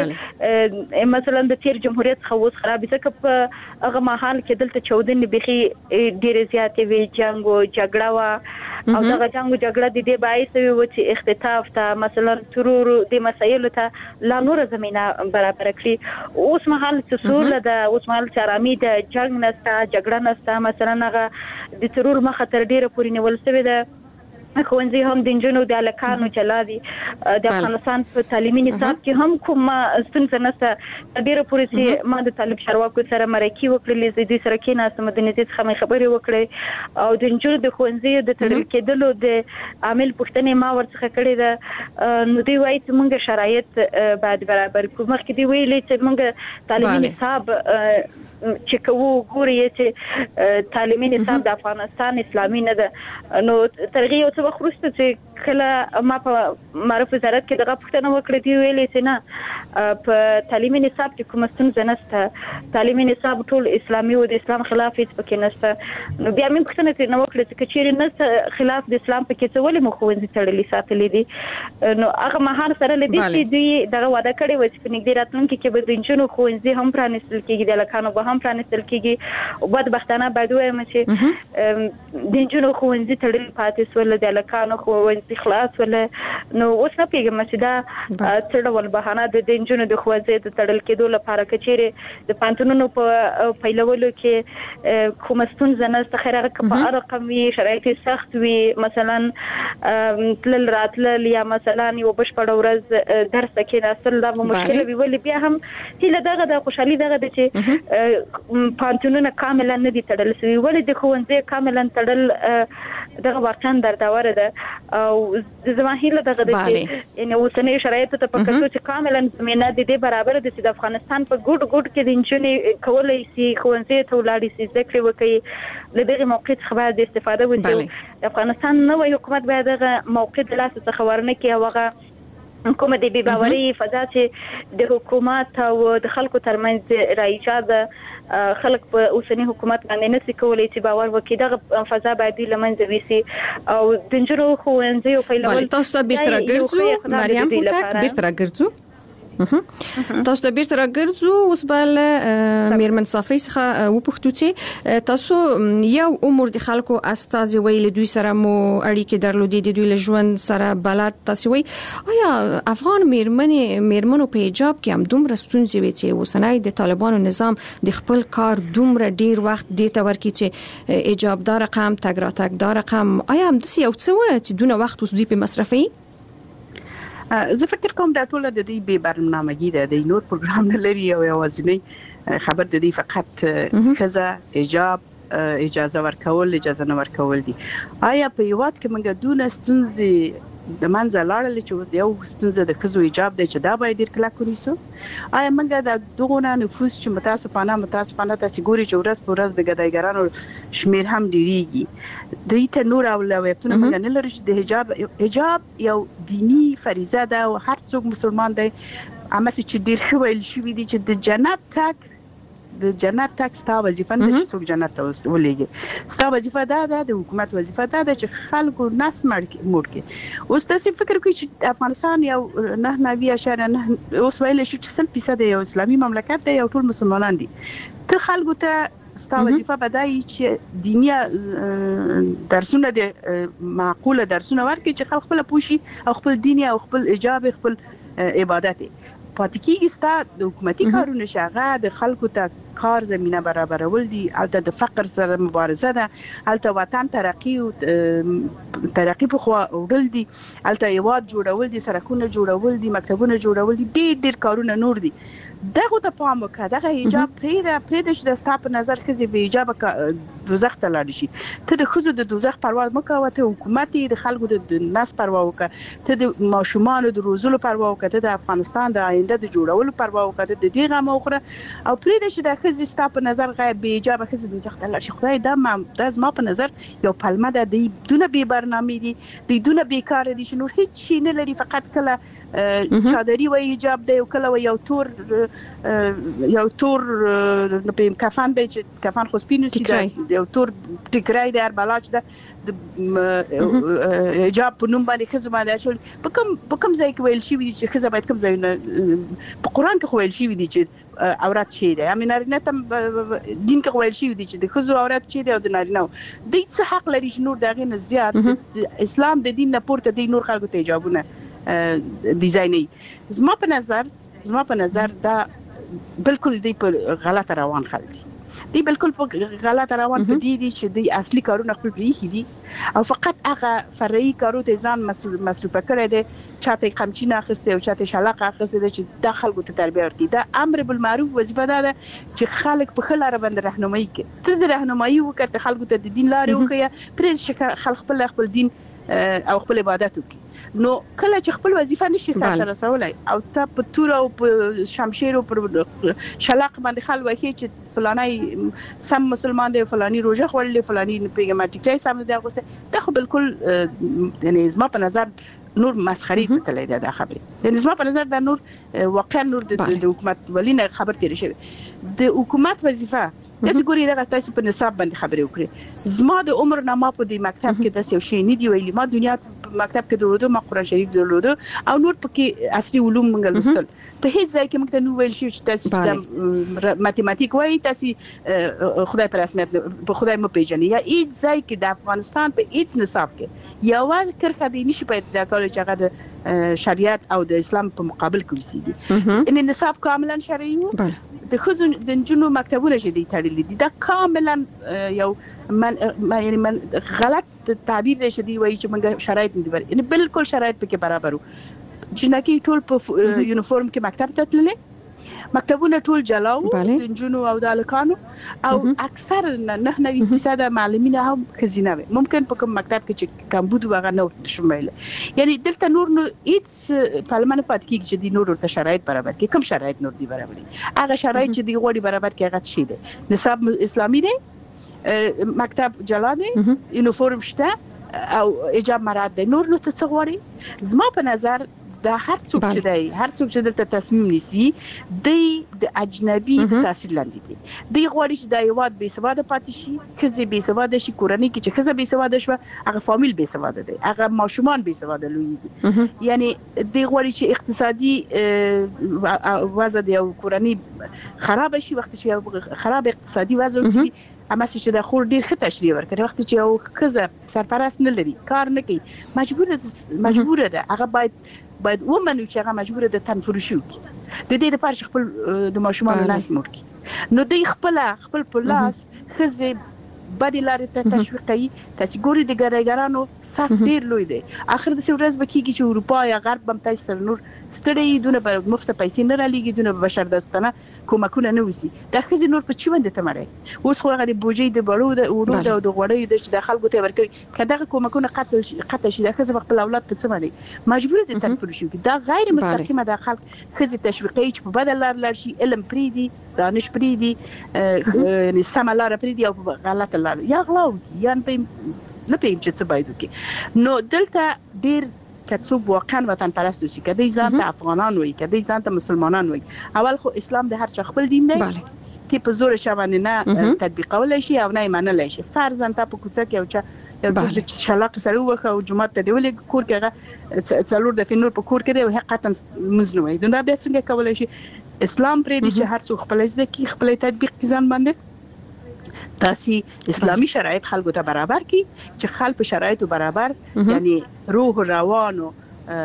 مثلا د تیر جمهوریت خو خراب ځکه په هغه محل کې دلته چودنې بيخي ډېر زیاتې وی جنگ او جګړه وا او دغه جنگ او جګړه د دې باعث وي چې اختطاف ته مثلا ترور د مسایلو ته لا نور زمينه برابر کړي اوس محل چې سول د اوس محل چې آرامي د جنگ نسته جګړه نسته مثلا هغه د ترور مخه تر ډیره پورې نیول شوی ده خوندې هم د جنونو د الکانو چلاوي د افغانستان په تعلیمي نصاب کې هم کوم ستونزه نشته ډیره پورې چې ما د طالب شروکو سره مرکه وکړلې د دې سره کې ناسمه د نتیجې څخه خبرې وکړې او د جنونو د خوندې د تړل کېدلو د عامل پښتنې ما ورڅخه کړې ده نو دی وایي چې موږ شرایط بعد برابر کوم مخکې دی ویلې چې موږ تعلیمي نصاب چې کوو ګوري چې تعلیمي نصاب د افغانستان اسلامي نه ده نو ترغیب او څه وخت چې کله ما په معرف وزارت کې دغه پښتنه وکړه دی ویلې چې نه په تعلیمي نصاب کې کوم ستونزه نشته تعلیمي نصاب ټول اسلامي او د اسلام خلاف هیڅ پکې نشته نو بیا موږ پښتنه کې نو وکړه چې چیرې نه خلاف د اسلام پکې څه ولې مخوندې تړلې ساتلې دي نو هغه مهار سره لدی چې دوی دغه وعده کړې و چې په نږدې راتلونکي کې به د انجونو خوندې هم پرانستل کېږي د لکانو به هم پرانستل کېږي او بدبختانه باید وایم چې د انجونو خوندې تړلې پاتې سول د لکانو خوندې خلاص ول نو اوس نه پیګم چې دا څړول بهانه د انجونو د خوځې د تړل کېدو لپاره کچېره د پانتونونو په پیلولو کې کوم ستونزه نه ستخره په رقم وی شرایط سخت وی مثلا تل راتل یا مثلا یو بشپړ ورځ درس کې ناسل دا مشکله وی ول بیا هم هله دغه د خوشحالي دغه د چې پانتونونه کاملا نه دي تړل سوي ول د خوځې کاملا تړل دغه واقعا درداور ده او زماهیله دغه د یعنی اوسنۍ شرایط ته په کتو چې کاملا زمينه د دې برابر دي چې د افغانستان په ګډ ګډ کې د انجونې کولای شي خوندې ته ولاړ شي ذکر وکړي له دغه موقع څخه د استفاده وکړي د افغانستان نوې حکومت باید دغه موقع د لاس څخه ورنه کې هغه کومه د بي باوري فضا چې د حکومت او د خلکو ترمنځ رايجاد خلک په اوسنی حکومت باندې نسي کولای چې باور وکړي دغه فضا باید لمنځه ويسي او د جنرو خوندې او پیلول تاسو به بیرته راګرځو مریم پوتک بیرته راګرځو تاسو د بیرته راګرځو اوس بل میرمن صافی څخه وپوښتو چې تاسو یو عمر د خلکو استاد ویل دوی سره مو اړیکې درلودې د دوی له ژوند سره بلد تاسو وی آیا افغان میرمنې میرمنو په حجاب کې هم دومره ستونزې وي چې وسنۍ د طالبانو نظام د خپل کار دومره ډیر وخت دی ته ورکی چې حجاب دار رقم تګ را تګ دار رقم آیا هم د یو څه و چې دونه وخت اوس دوی په مصرفي زه فکر کوم دا ټول د دې به برنامه‌ګي ده د نور پروګرام نه لري او یوازینی خبر د دې فقط خزه حجاب اجازه ورکول اجازه نه ورکول دي آیا په یو وخت کې موږ دونه ستونزې د منځه لاړل چې اوس یو ستونزه د خزو حجاب دی چې دا باید ډیر کلک ونیسو آیا موږ د دغه نفوس چې متاسفانه متاسفانه تاسو ګوري چې ورځ په ورځ د ګدایګرانو شمیر هم ډیریږي د دې نور اولویتونه موږ نه لرو چې د حجاب حجاب یو دینی فریضه ده او هر څوک مسلمان دی اما چې ډیر خو ویل شوی دی چې د جنت تک د جنت تک ستا وظیفه نه چې څوک جنت ته ولېږي ستا وظیفه دا ده د حکومت وظیفه دا ده چې خلکو نس مړ کې اوس تاسو فکر کوئ چې افغانستان یو نه نوي اشاره نه اوس ویل شو چې سل فیصد یو اسلامي مملکت دی یو ټول مسلمانان دي ته خلکو ته ستا وظیفه بدای چې دینی درسونه د معقوله درسونه ورکړي چې خلک خپل پوشي او خپل دیني او خپل حجاب خپل عبادت پاتې کیږي ستا د حکومتي کارونه شغه د خلکو ته کار زمينه برابرول دي البته د فقر سره مبارزه ده البته وطن ترقی او ترقی په خوا وړل دي البته یواد جوړول دي سرکونه جوړول دي مکتبونه جوړول دي ډېر ډېر کارونه نور دي دغه ته پام وکړه دغه حجاب پرې ده پرې د شته په نظر کې به حجاب دوزخ ته لاړ شي ته د خزو د دوزخ پروا مکوه ته حکومت د خلکو د ناس پروا وکړه ته د ماشومان د روزلو پروا وکړه ته د افغانستان د آینده د جوړولو پروا وکړه د دې غم اوخره او پرې د شته خزي ستا په نظر غیب به حجاب خزي دوزخ ته لاړ شي خدای دا ما د ما په نظر یو پلمه ده د دونه به برنامه دي د دونه بیکاره دي چې نور هیڅ شي نه لري فقط کله چادری و حجاب دی او کله و یو تور یو تور په کفن دی چې کفن خو سپینو سي دی یو تور ټیکرای دی بلاچ ده د حجاب په نوم باندې خزه باندې اچول په کوم په کوم ځای کې ویل شي چې خزه باید کوم ځای په قران کې ویل شي دي چې عورت شي دی امي نارینه تم دین کې ویل شي دي چې د خزو عورت شي دی او د نارینه د څه حق لري چې نور دغه نه زیات اسلام د دین نه پورته دی نور خلکو ته حجابونه ډیزایني زما په نظر زما په نظر دا بالکل دی په غلط روان خلک دی بالکل په غلط روان په دي دي چې د اصلي کارونه خپل پریخي دي او فقط هغه فرعي کارو ته ځان مصرف کړي دي چاته قمچینه اخسته او چاته شلاقه اخسته چې د خلکو ته تربیه ورکړي دا امر بالمعروف وظیفه ده چې خلک په خل لار باندې راهنمایي کوي ته د راهنمایي وکړه خلکو ته د دین لارې وکړي پرې چې خلک خپل خپل دین او خپل عبادت وکړي نو کله چې خپل وظیفه نشي سره رسولای او ته په تور او په شمشیر او پر شلاق باندې خل وایي چې فلانای سم مسلمان دی فلانی روزه خورلې فلانی پیغمبر ټیکای سم دی غوسه دا خو بالکل یعنی زما په نظر نور مسخري کتلې ده دا خبره یعنی زما په نظر دا نور واقعا نور د حکومت ولینه خبر تیر شي د حکومت وظیفه تاسو ګورئ دا تاسو په نصاب باندې خبرې وکړي زما د عمر نه ما په دې مکتب کې د یو شی نه دی ویلي ما دنیا په مکتب کې درلوده ما قرآن شریف درلوده او نور پکې عصري علوم موږ لوستل په هیڅ ځای کې موږ ته نو ویل شي چې تاسو د ماتېماتیک وایي تاسو خدای پر رسمیت په خدای مو پیژنئ یا هیڅ ځای کې د افغانستان په هیڅ نصاب کې یو کرخه دی نشي پیدا کولای چې هغه د شریعت او د اسلام په مقابل کې وسیږي ان نصاب کاملا شرعي وو د خزو د جنو مکتبونه چې دي تړلې دي دا کاملا یو من یعنی من غلط تعبیر دی چې دی وایي چې موږ شرایط نه دي یعنی بالکل شرایط پکې برابر وو جنکی ټول په یونیفورم کې مکتب ته تللې مکتبونه ټول جلاو د جنو او د الکانو او اکثر نه نوي فیصد معلمین هم خزینه وي ممکن په کوم مکتب کې چې کمبود وغه نه شمول یعنی دلته نور نو هیڅ پارلمان پات کې چې دی نور ورته شرایط برابر کې کوم شرایط نور دی برابر هغه شرایط چې دی غوړي برابر کې هغه شي دي نصاب اسلامي دی مکتب جلا دی یونیفورم شته او حجاب مراد دی نور نو ته څه غوړي زما په نظر دا هر څوک چې دی هر څوک چې دلته تصمیم نیسي د اجنبي د تاثیر لاندې دي د غوړي چې د یواد به سواده پاتې شي خزي به سواده شي کورنۍ کې چې خزه به سواده شو هغه فامیل به سواده دي هغه ماشومان به سواده لوي دي یعنی د غوړي چې اقتصادي وضع دی او کورنۍ خراب شي وخت چې خراب اقتصادي وضع وي اما چې د خور ډیر ښه تشریح ورکړي وخت چې یو خزه سرپرست نه لري کار نه کوي مجبور ده مجبور ده هغه باید باید ومنو چې هغه مجبور ده تنفرشو کی د دې لپاره چې خپل د ماشومان لاس مور کی نو د خپل خپل په لاس خزه بدی لارې ته تشویق کوي تاسو ګوري د ګرایګرانو صف ډیر لوی دی اخر د ورځ به کیږي چې اروپا یا غرب بم تاسو نور ستړي دونه په مفت پیسې نه را لګي دونه بشر داستانه کومکونه نه وسی د خزي نور په چوند ته مړی اوس خو هغه د بوجي د بړو د ورو د غوړې د چې د خلکو ته ورکوي کله کومکونه قتل قتل شي د خزي خپل اولاد ته سمړي مجبور دي تنفر شي دا غیر مستقیمه د خلک خزي تشویقي چې په بدل لار لار شي علم پریدي دانش پریدي یعنی سملار پریدي او غلط لار یا غلاو یا نه نه پېم چې څه باید وکړي نو دلته ډیر کڅوب واقعا وطن پرست وسی کدی ځان ته افغانان وای کدی ځان ته مسلمانان وای اول خو اسلام د هر چا خپل دین دی تی په زور چا باندې نه تطبیقول شي او نه منل شي فرضاً ته په کوڅه کې او چا یو د شلاق سره وخه او جمعه ته دی ولې کور کې څلور د فنور په کور کې دی او حقیقتا مزنوي دا به څنګه کولای شي اسلام پرې دي چې هر څوک خپل ځکه خپل تطبیق ځان باندې تاسو اسلامي شرایط خلکو ته برابر کی چې خلک په شرایطو برابر یعنی روح روان او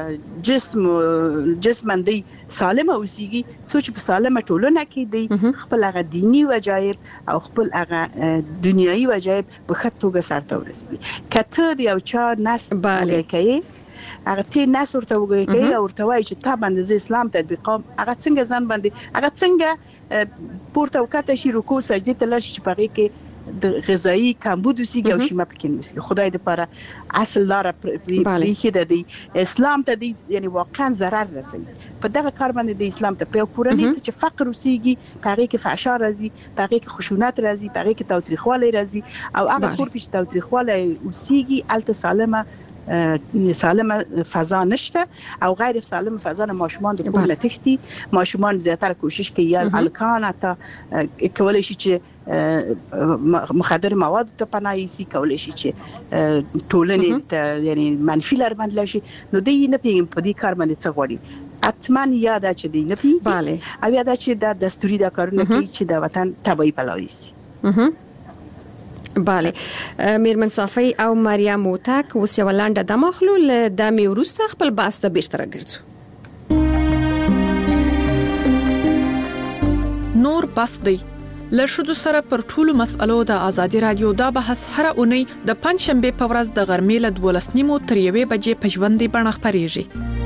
جسم جسمندی سالم اوسېږي سوچ په سالمه ټولنه کې دی خپل هغه دینی وجایب او خپل هغه دنیوي وجایب په خطوګه سرته ورسېږي کته دی او چا نس کوي هغه تی نس ورته وګوري کوي او ورته وایي چې تا باندې اسلام تطبیقوم هغه څنګه ځان باندې هغه څنګه پورته وکړه شي رکوع سجدي ته لږ چې پغې کې د غذایی کمبود وسیږي او شیمه پکې وسیږي خدای دې لپاره اصل لار پرې کې د اسلام ته دی یعنی واقعا ضرر رسوي په دغه کار باندې د اسلام ته په کورنۍ چې فقر وسیږي پغې کې فحشا راځي پغې کې خشونت راځي پغې کې تاوتریخوالی راځي او هغه کور کې چې تاوتریخوالی وسیږي الته سالمه سالمه فضا نشته او غیر سالمه فضا نه ماشومان د کور لټشتي ماشومان زیاتره کوشش کوي یا الکان اته کولای شي چې مخدر مواد ته پناه سي کولای شي چې ټولنې ته یعنی منفي لار باندې شي نو دوی نه پیږي په دې کار باندې څه غوړي اتمن یاد چې دی نه پیږي او یاد چې د دستوري د کارونه کوي چې د وطن تبعی پلاوي سي بله میرمن صافی او مریم موتک اوس یو لاندې د مخلول د میورسته خپل باسته بیرته راګرځو نور بس دی لشدو سره پر ټولو مسألو د ازادي رادیو دا بحث هر اونۍ د پنځ شنبه په ورځ د غرمې له دولس نیمو تر یوې بجې په ژوندۍ بڼه خپرېږي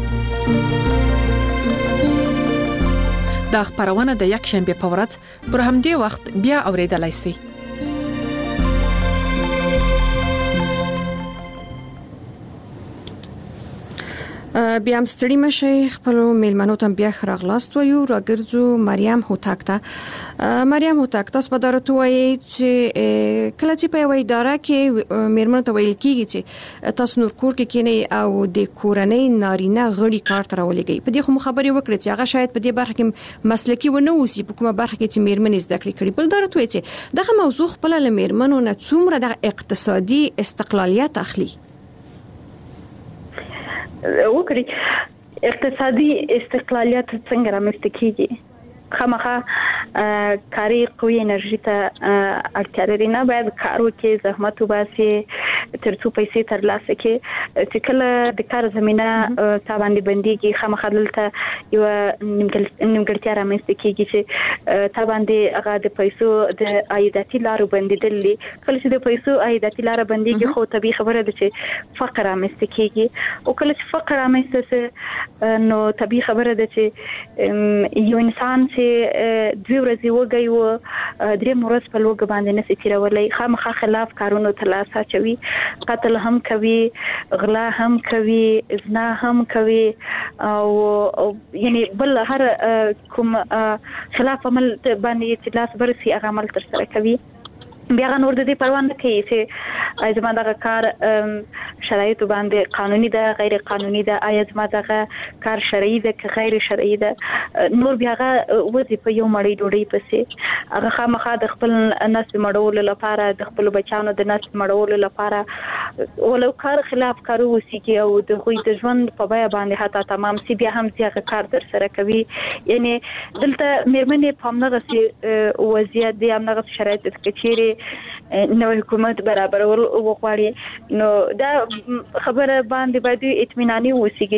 دا خبرونه د یک شنبه په ورځ پر همدې وخت بیا اوریدلای شئ بیا هم ستړي مشي خپل میلمنو ته بیا خراغلاست ویو راګرځو مریم هوتک ته مریم هوتک تاسو په دارته وایي چې کله چې په یو اداره کې میرمنو ته ویل کیږي چې تاسو نور کور کې کینی او د کورنۍ نارینه غړي کار تر ولګي په دې خو خبرې وکړي چې هغه شاید په دې برخه کې مسلکی و نه وسی په کومه برخه کې چې میرمنې زده کړې کړي بل دارته وایي چې دغه موضوع خپل له میرمنو نه څومره د اقتصادي استقلالیت اخلي وکړي اقتصادي استقلالیت څنګه رامنځته کیږي خامخا کاری قوی انرژي ته اړتیا لري نه باید کار وکړي زحمت وباسي ترڅو پیسې ترلاسه کړي چې کله د کار زمينه تاباندې بنديږي خامخا دلته یو نیمګړتیا رامنځته کیږي چې تاباندې هغه د پیسو د عایداتي لارو بندیدل کله چې د پیسو عایداتي لار بنديږي خو طبيعي خبره ده چې فقر رامنځته کیږي او کله چې فقر رامنځته سي نو طبيعي خبره ده چې یو انسان چې دوی ورځې وګي و درې مورز په لوګ باندې نسي تیرولای خامخا خلاف کارونو تلاسه چوي قتل هم کوي غلا هم کوي زنا هم کوي او یعنی بل هر کوم خلاف عمل باندې چې لاس برسي هغه عمل تر سره کوي بیا نور د دې پروا نه کوي چې زما دغه کار شرایط باندې قانوني ده غیر قانوني ده آیا زما دغه کار شرعي ده که غیر شرعي ده نور بیا هغه وظیفه یو مړی ډوډۍ پسې هغه خامخا د خپل نس مړولو لپاره د خپل بچانو د نس مړولو لپاره ولو کار خلاف کارو وسیږي او د غوي د ژوند په بیا باندې حتی تمام سی بیا هم ځکه کار در سره کوي یعنی دلته مېرمنې په همدغه سي وضعیت دي همدغه شرایط کچېره نو حکومت برابرول وغواړي نو دا خبره باندې باید اطمیناني وسیږي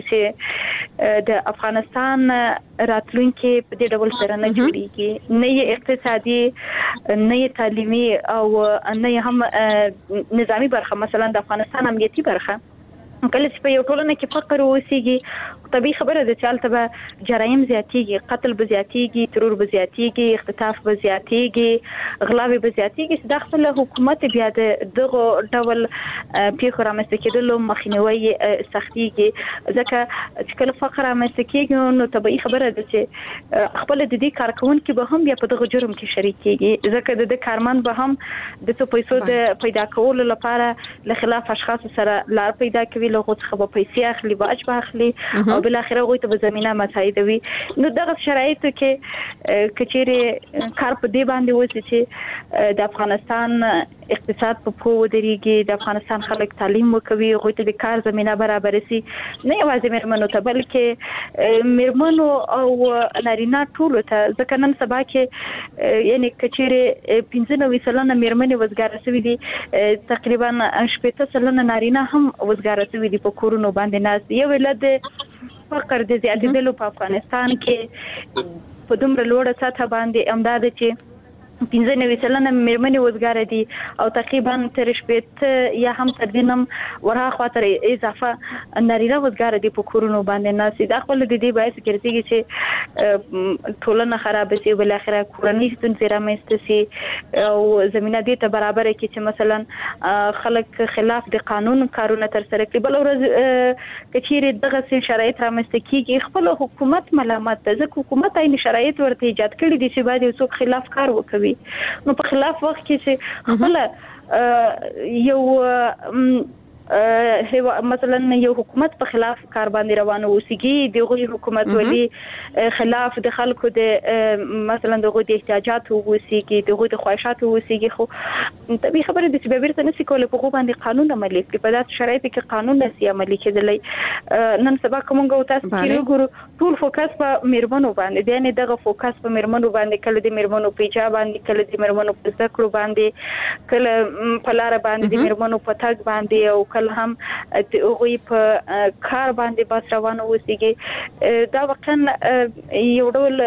چې د افغانستان راتلونکي په دې ډول سره نه جوړیږي نه یې اقتصادي نه یې تعلیمي او نه هم نظامی برخه مثلا د افغانستان امنیتي برخه کله چې په یو ټولنه کې فقر وسیږي طبيعي خبره ده چې البته جرایم زیاتیږي قتل به زیاتیږي ترور به زیاتیږي اختطاف به زیاتیږي غلا به زیاتیږي د خپل حکومت بیا دغه ډول پیښو رامنځته کېدلو مخنیوي سختيږي ځکه چې کله فقر رامنځته کېږي نو طبيعي خبره ده چې خپل د دې کارکونکو به هم بیا په دغه جرم کې شریک کېږي ځکه د کارمن به هم د څه پیسو د پیدا کولو لپاره له خلاف اشخاص سره لار پیدا کوي له څه به پیسې اخلي باج به اخلي او بل اخر غوي ته زمينه مساعدوي نو دغه شرایطو کې کچېره کار په دې باندې وسی چې د افغانستان اقتصاد په پوه ودرېږي د افغانستان خلک تعلیم وکوي غوي ته د کار زمينه برابر شي نه یوازې مېرمنو ته بلکې مېرمنو او نارینه ټول ته ځکه نن سبا کې یعنی کچېره پنځه نوي سلنه مېرمنې وزګار شوي دي تقریبا شپږ سلنه نارینه هم وزګار شوي دي په کورونو باندې ناس یو ولادت فقر د زیاتېدلو په افغانستان کې په دومره لوړه سطح باندې امداد چې پنځه نوي سلنه مېرمنې وزګار دي او تقریبا تر شپږ یا هم تر دینم ورها خاطر اضافه نارینه وزګار دي په کورونو باندې ناس دا خپل د دې باعث کېږي چې ټولنه خراب شي بل اخره کورنۍ ستونزې رامنځته شي او زمينه دې ته برابر کې چې مثلا خلک خلاف د قانون کارونه تر سره کوي بل ورځ کچېره دغه شرایط رامنځته کیږي خپل حکومت ملامت ده ځکه حکومت عین شرایط ورته ایجاد کړي دي چې باید څوک خلاف کار وکړي نو په خلاف وخت کې چې خپل یو هو مثلا یو حکومت په خلاف کار باندې روانه وسیږي دغه حکومت ولي خلاف د خلکو د مثلا دغه د احتیاجات وسیږي دغه د خواهشات وسیږي خو طبيعي خبره د چې بیرته نسی کوله په خو باندې قانون عملي کوي په داسې شرایطو کې قانون نسی عملي کېدلی نن سبا کومه تاسو چې ګورو ټول فوکس په مېرمنو باندې دی نه دغه فوکس په مېرمنو باندې کله د مېرمنو په اجازه باندې کله د مېرمنو په ذکر باندې کله په لار باندې د مېرمنو په تګ باندې او کله هم هغه په کار باندې بس روانه وسیږي دا وقن یو ډول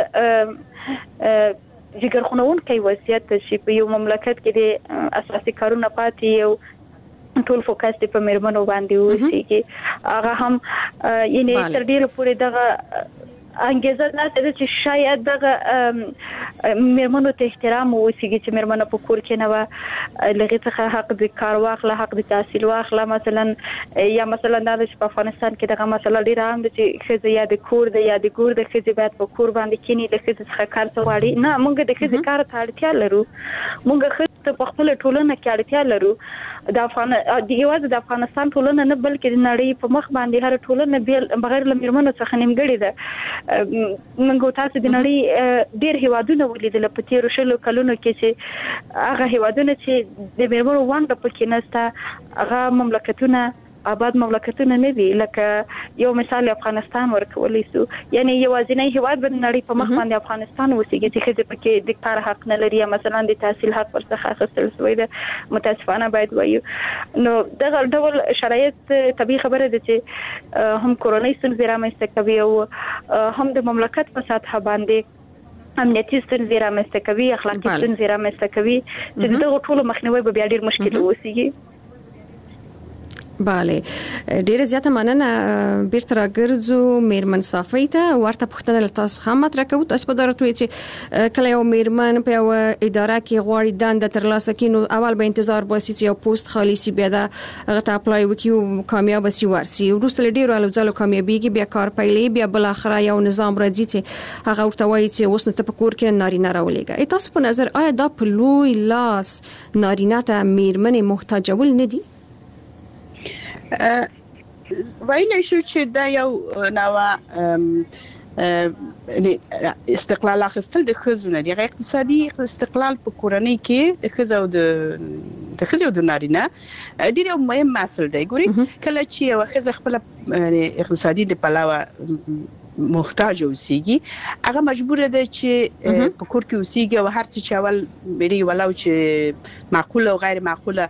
جګر خونون کوي وضعیت چې په یو مملکت کې د اساسي کارونه پاتې یو ټول فوکس په مېرمنو باندې وسیږي هغه هم یعنی تر ډیره پورې دغه انګیزه نه ده چې شاید دغه مېرمنو ته احترام وسیږي چې مېرمنه په کور کې نه و لغه څخه حق د کار واخله حق د تحصیل واخله مثلا یا مثلا د افغانستان کې دغه مسله ډیره عام ده چې خزه یا د کور د یا د ګور د خزه باید په کور باندې کینی د خزه څخه کار څوړي نه موږ د خزه کار ته اړتیا لرو موږ خزه په خپل ټولنه کې اړتیا لرو د افغان د یوازې د افغانستان ټولنه نه بلکې د نړۍ په مخ باندې هر ټولنه بغیر له مېرمنو څخه نیمګړې ده موږ تاسو د نړۍ ډېر هیوادونه ولیدل په تیر شلو کلونو کې چې هغه هیوادونه چې د مېرمنو ونډه پکې نشته هغه مملکتونه آباد مملکتونه نه دي لکه یو مثال افغانستان ورکولای شو یعنی یوازینی هیواد په نړۍ په مخ باندې افغانستان وسیږي چې خځې پکې د کار حق نه لري مثلا د تحصیل حق ورڅخه اخیستل شوی ده متاسفانه باید وایو نو دغه ډول شرایط طبيعي خبره ده چې هم کورونی ستونزې رامنځته کوي او هم د مملکت په سطح باندې امنیتي ستونزې رامنځته کوي اخلاقي ستونزې رامنځته کوي چې دغه ټول مخنیوي به بیا ډیر مشکل وسیږي bale ډیره زیاته مننه بیرته راګرځو میرمن صافی ته ورته پوښتنه تاسو هم مطرح کوو تاسو په درته چې کله یو میرمن په یو اداره کې غواړي دنده ترلاسه کړي نو اول به انتظار باسي چې یو پوسټ خالی سي بیا دا هغه ته اپلای وکړي کامیاب سي ورسي وروسته ډیرو الوځلو کامیابیږي بیا کار پیلې بیا بل اخر یو نظام راځي چې هغه ورته وایي چې اوس نو ته په کور کې نارینه راولېږي تاسو په نظر آیا دا په لوی لاس نارینه ته میرمن محتاجول نه دي وایي شو چې دا یو نوع استقلال اخیستل د ښځو نه دی. اقتصادي استقلال په کورنۍ کې د ښځو د د ښځو د نارینه ډېر یو مهم مسله دی. ګوري کله چې یو ښځه خپل اقتصادي د پلاوه محتاج اوسېږي هغه مجبور ده چې په کور کې اوسېږي او هر څه چې اول مړي ولو چې معقوله او غیر معقوله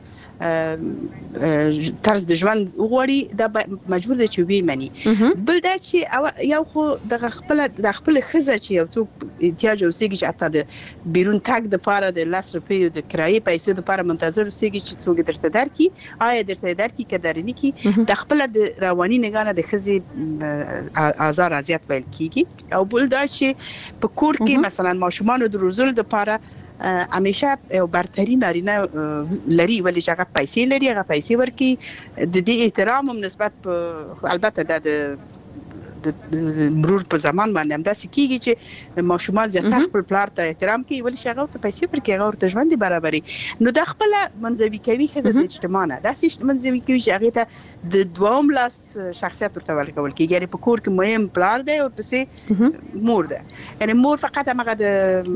طرز د ژوند وغوړي دا مجبور دي چې وي مني. بل دا چې یو خو د خپل د خپل خزه چې یو څوک احتیاج اوسېږي چې حتی د بیرون تاګ د پاره د لاس روپیو د کرایې پیسې د پاره منتظر اوسېږي چې څوک درته درکې آیا درته درکې کډرنی کی د خپل د رواني نگانه د خزي آزار ازیات ویل کیږي. او بل دا چې په کور کې مثلا ماشومان د روزل د پاره همیشه یو برتری نارینه لري ولی چې هغه پیسې لري هغه پیسې ورکي د دې احترام هم نسبت البته د د مرور په زمان باندې هم داسې کیږي چې ماشومان زیاتره خپل پلار ته احترام کوي ولی چې هغه ته پیسې ورکي هغه ورته ژوند برابري. نو د خپل منځوي کوي خزه د اجتماع نه داسې منځوي کوي چې هغه ته د دوام لاس شخصیت ورته ورکول کیږي. یعنی په کور کې مهم پلار دی او پسې مور ده. یعنی مور فقط هغه د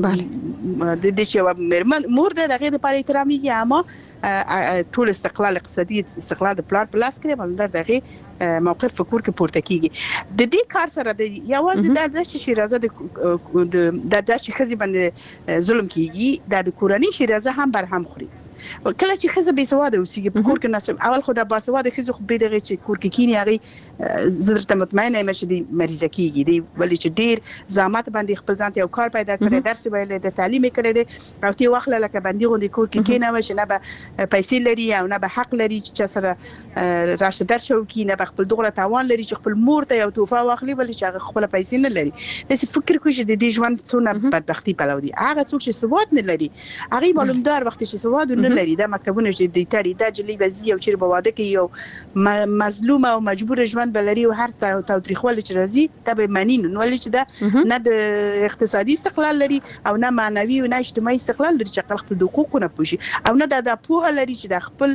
د دې چې مور ده دغه لپاره احترامي اما ټول استقلال اقتصادي استقلال د پلار په لاس کې بلندر دغه موقف فکر کې پورته کیږي. د دې کار سره د یوازې د چې شیرازه د د چې خزي باندې ظلم کیږي د کورنۍ شیرازه هم برهم خوري. کله چې خزه بې سواده اوسېږي په کور کې ناسم اول خو د باسواده خزه خو به دغه چې کور کې کینی هغه زړه مطمئنه مې چې د مریضه کیږي دی ولی چې ډیر زحمت باندې خپل ځان ته یو کار پیدا کړی درس ویل د تعلیم کړی دی او تی وخت لکه باندې غوډي کور کې کینه و چې نه به پیسې لري او نه به حق لري چې سره راشه درشو کې نه به خپل دغه توان لري چې خپل مور ته یو توفه واخلي ولی چې هغه خپل پیسې نه لري. داسې فکر کوي چې د دې ژوند څونه بدبختی پلو دي. هغه څوک چې سواد نه لري هغه معلومدار وخت چې سواد نه لري دا مکتبونه چې د تاړي د جلی وزي او چې په واده کې یو مظلوم او مجبور ژوند بلري او هر تاریخوال چې راځي دا به معنی نه ولې چې دا نه د اقتصادي استقلال لري او نه معنوي او نه اجتماعي استقلال لري چې خپل حقوقونه پوښي او نه د پوهه لري چې د خپل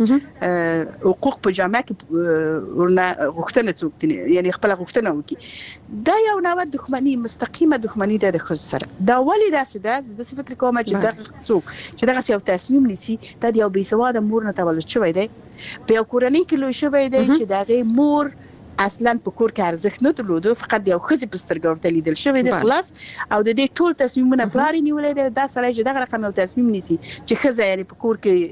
حقوق په جامه کې ورنه غوښتنه څوک یعنی خپل غوښتنه وکي. دا یو نوع دښمنی مستقیمه دښمنی ده د خصوص سره. دا ولې داسې ده د فکر کوم چې دا څوک چې دغه یو تصمیم نیسي دا یو بې سواده مور نه تولد شوی دی په یو کورنۍ کې لوی شوی دی چې دغه مور اصلا په کور کې ارزښت نه درلوده فقط یو خزي په سترګو ورته لیدل شوی دی خلاص او د دې ټول تصمیمونه پلاری نیولې ده. دا سړی چې دغه رقم یو تصمیم نیسي چې خزه یعنی په کور کې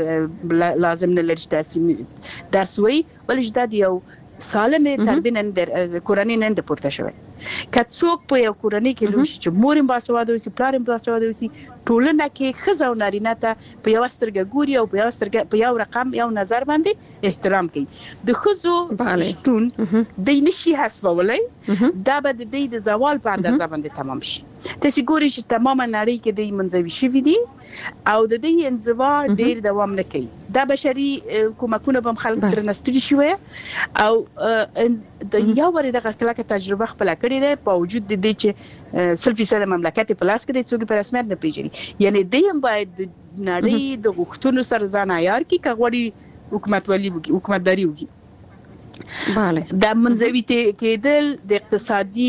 لازم نه لري تصمیم درس وي ولې دا یو سالمه تربیه نن در کورنۍ نن د پورته شوی. که څوک په یو کورنۍ کې لوي چې مور هم باسواده وي پلار هم باسواده وي ټولنه کې خزه او نارینه ته په یو سترګه ګوري او په یو سترګه په یو رقم یو نظر باندې احترام کوي. د خزو شتون د نشي حسابولای دا به د دې د زوال په اندازه باندې تمام شي. تاسو ګورئ چې تمامه نړۍ کې د منځوي شوی دي او د دې انزوا ډیر دوام نه کوي. دا بشري کومکونه به خلک درنستري شوی او د یو ور د غلطه تجربه خپل کړی دی په وجود د دې چې سلفي سره مملکت په لاس کې د څوک په رسمیت نه پیژني. یعنی دیم باید نړۍ د غوښتنو سره ځان عیار کی کغوړي حکومت ولی حکومتداري وکي. bale د منځوي کېدل د اقتصادي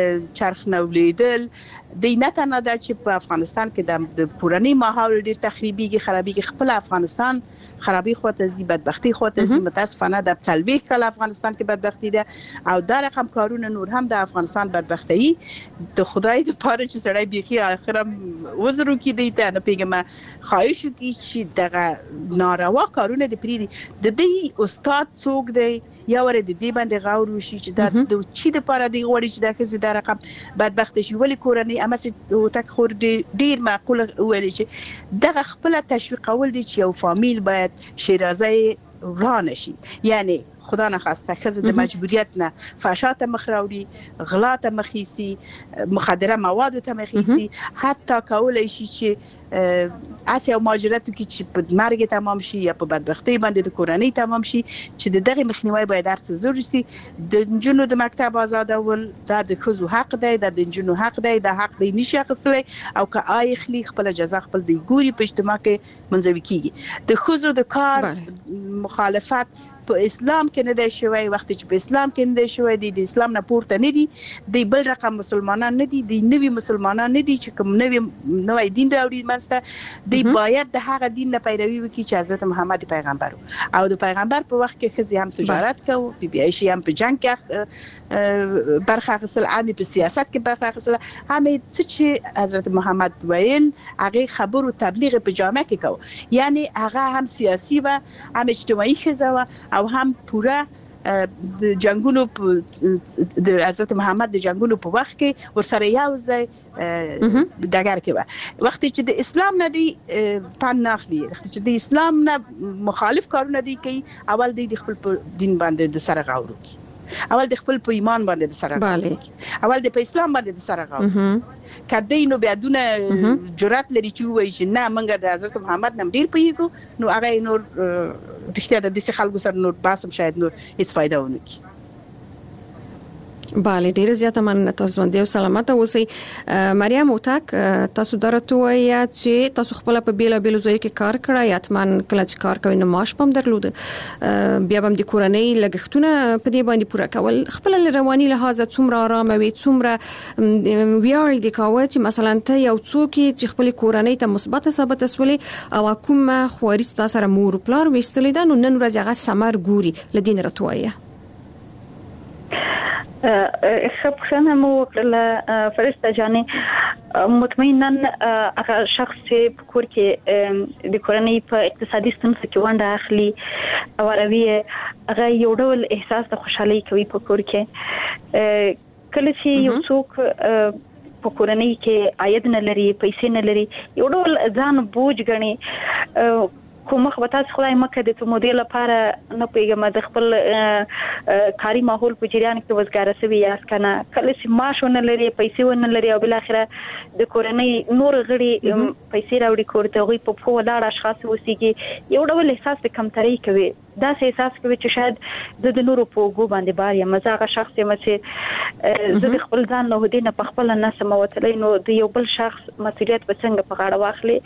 چرخنولیدل د نه نه د چې په افغانستان کې د پوراني ماحول ډیر تخریبيږي خرابيږي خپل افغانستان خرابي خواته زی بدبختی خواته زی متاسفانه د تلويخ کله افغانستان کې بدبختی ده او دا رقم کارونه نور هم د افغانستان بدبختی د خدای د پاره چې سړی بيخي اخرم وزرو کې دی ته نه پیګم خواهش کی چې دغه ناروا کارونه د پری د دې استاد څوک دی یا ور د دې باندې غاور وشي چې دا د چی د پاره دی غوړي چې دا کزي د رقم بدبخت شي ولی کورنۍ امس او تک خور ډیر معقول ویل چې دغه خپل تشویق اول دي چې یو فامیل باید شیرازه ورانه شي. یعنی خدا نه خواسته خزه د مجبوریت نه فحشات مخراوري غلات مخيسي مخدره مواد ته مخيسي حتی کولای شي چې اسیا ماجراتو کې چې په مرګ تمام شي یا په بدبختی باندې د کورنۍ تمام شي چې دغه مخنیوي باید درس ضروري سي. د جنونو د مکتب آزاد ول دا د خزو حق دی د جنونو حق دی د حق دی نشي اخستلی او که آی خلی خپل جزا خپل دی ګوري په اجتماع کې منځوي کیږي. د خزو د کار مخالفت په اسلام کې نه دی شوی، وخت چې په اسلام کې نه دی شوی دی، د اسلام نه پورته نه دي، د بل رقم مسلمانان نه دي، د نوي مسلمانان نه دي چې کوم نوي نوې دین راوړي منځته، د باید د هغه دین نه پیروي وکړي چې حضرت محمد پیغمبر او د پیغمبر په وخت کې خزي هم تجارت کوي، بي بي عائشة هم په جنگ کې برخه اخیستل، عامه په سیاست کې برخه اخیستل، همې څه چې حضرت محمد ویل هغه خبرو تبلیغ په جامعه کې کوي، یعنی هغه هم سیاسي و، هم اجتماعي خزه و، او هم پوره د جنگونو د حضرت محمد د جنگونو په وخت کې ورسره یو ځای دګر کې و. وخت چې د اسلام نه دی پان ناخلي، چې د اسلام نه مخالف کارونه دی کوي، اول دی د خپل دین باندې د سره غاورو کی، اول د خپل په ایمان باندې د سره غاورو کی، اول د په اسلام باندې د سره غاورو کدی نو بیا دونه جرأت لري چې وایي چې نه منګه د حضرت محمد نم ډیر پیګو، نو هغه نور رښتیا د دې خلکو سره نور باسم شاید نور هیڅ فائدہ ونه کی. بله ډیره زیاته مننه، تاسو باندې او سلامته اوسئ. مریم اوتاک، تاسو درته وایي چې تاسو خپل په بیل بیل ځای کې کار کړی، یاتمن کله چې کار کوي نو معاش پم درلود، بیا هم د کورنۍ لګښتونه په دې باندې پوره کول، خپل رواني لحاظ څومره آرام وي، څومره ویاړ دي کاوه چې مثلا ته یو څوک چې خپل کورنۍ ته مثبت ثابت اسولې او کوم خواري ستاسو سره مور پلار وستلې ده، نو نن ورځ هغه سمر ګوري لدین راتوایه. خب خانه مو وکړه فرشته جانې، مطمئنا هغه شخص چې په کور کې د کورنۍ په اقتصادي ستونزو کې ونډه اخلي او راوي، هغه یو ډول احساس د خوشحالي کوي په کور کې. کله چې یو څوک په کورنۍ کې عاید نه لري، پیسې نه لري، یو ډول ځان بوج ګڼي، کومه خبرات خدای مکه د موډل لپاره نه پیګم د خپل کاری ماحول په جریان کې وزګار سوي یا کنه، کله چې معاش ونه لري، پیسې ونه لري، او بل اخره د کورنۍ نور غړي پیسې راوړي کور ته، غوي په په ولاړ اشخاص وسیږي، یو ډول احساس د کمتري کوي، دا سه احساس کوي چې شاید د نورو په ګو باندې بار یا مزاغه شخص یې چې زه د خپل ځان له هدي نه په خپل نه سموتلې، نو د یو بل شخص مسؤلیت په څنګه په غاړه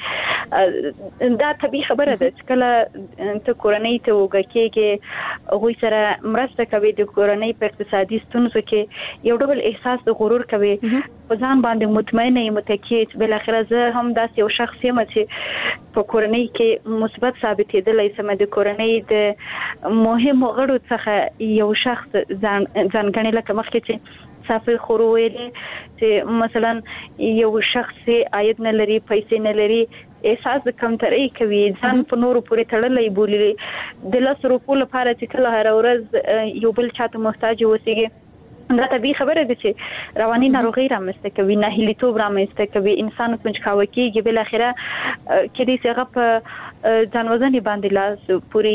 واخلي. دا طبيعي خبره ده چې کله ته کورنۍ ته وګکېږي، غوي سره مرسته کوي، د کورنۍ په اقتصادي ستونزو کې یو ډول احساس د غرور کوي، په ځان باندې مطمئنه یم متکیت، بل اخر زه هم داس یو شخص یم چې په کورنۍ کې مثبت ثابتېدلای سم، د کورنۍ د مهم غړو څخه یو شخص ځان ځانګړی لکه مخکې چې صافي خورو ویلې چې مثلا یو شخص عاید نه لري، پیسې نه لري، احساس د کمترۍ کوي، ځان په نورو پورې تړلې بولي، د لاس روپو لپاره چې کله هر ورځ یو بل چاته محتاج وسیږي، دا طبيعي خبره ده چې رواني ناروغي رامنځته کوي، ناهیلیتوب رامنځته کوي، انسان پنځکاوه کېږي، بل اخره کې دې څنګه په ځانوځنې باندې لاس پوری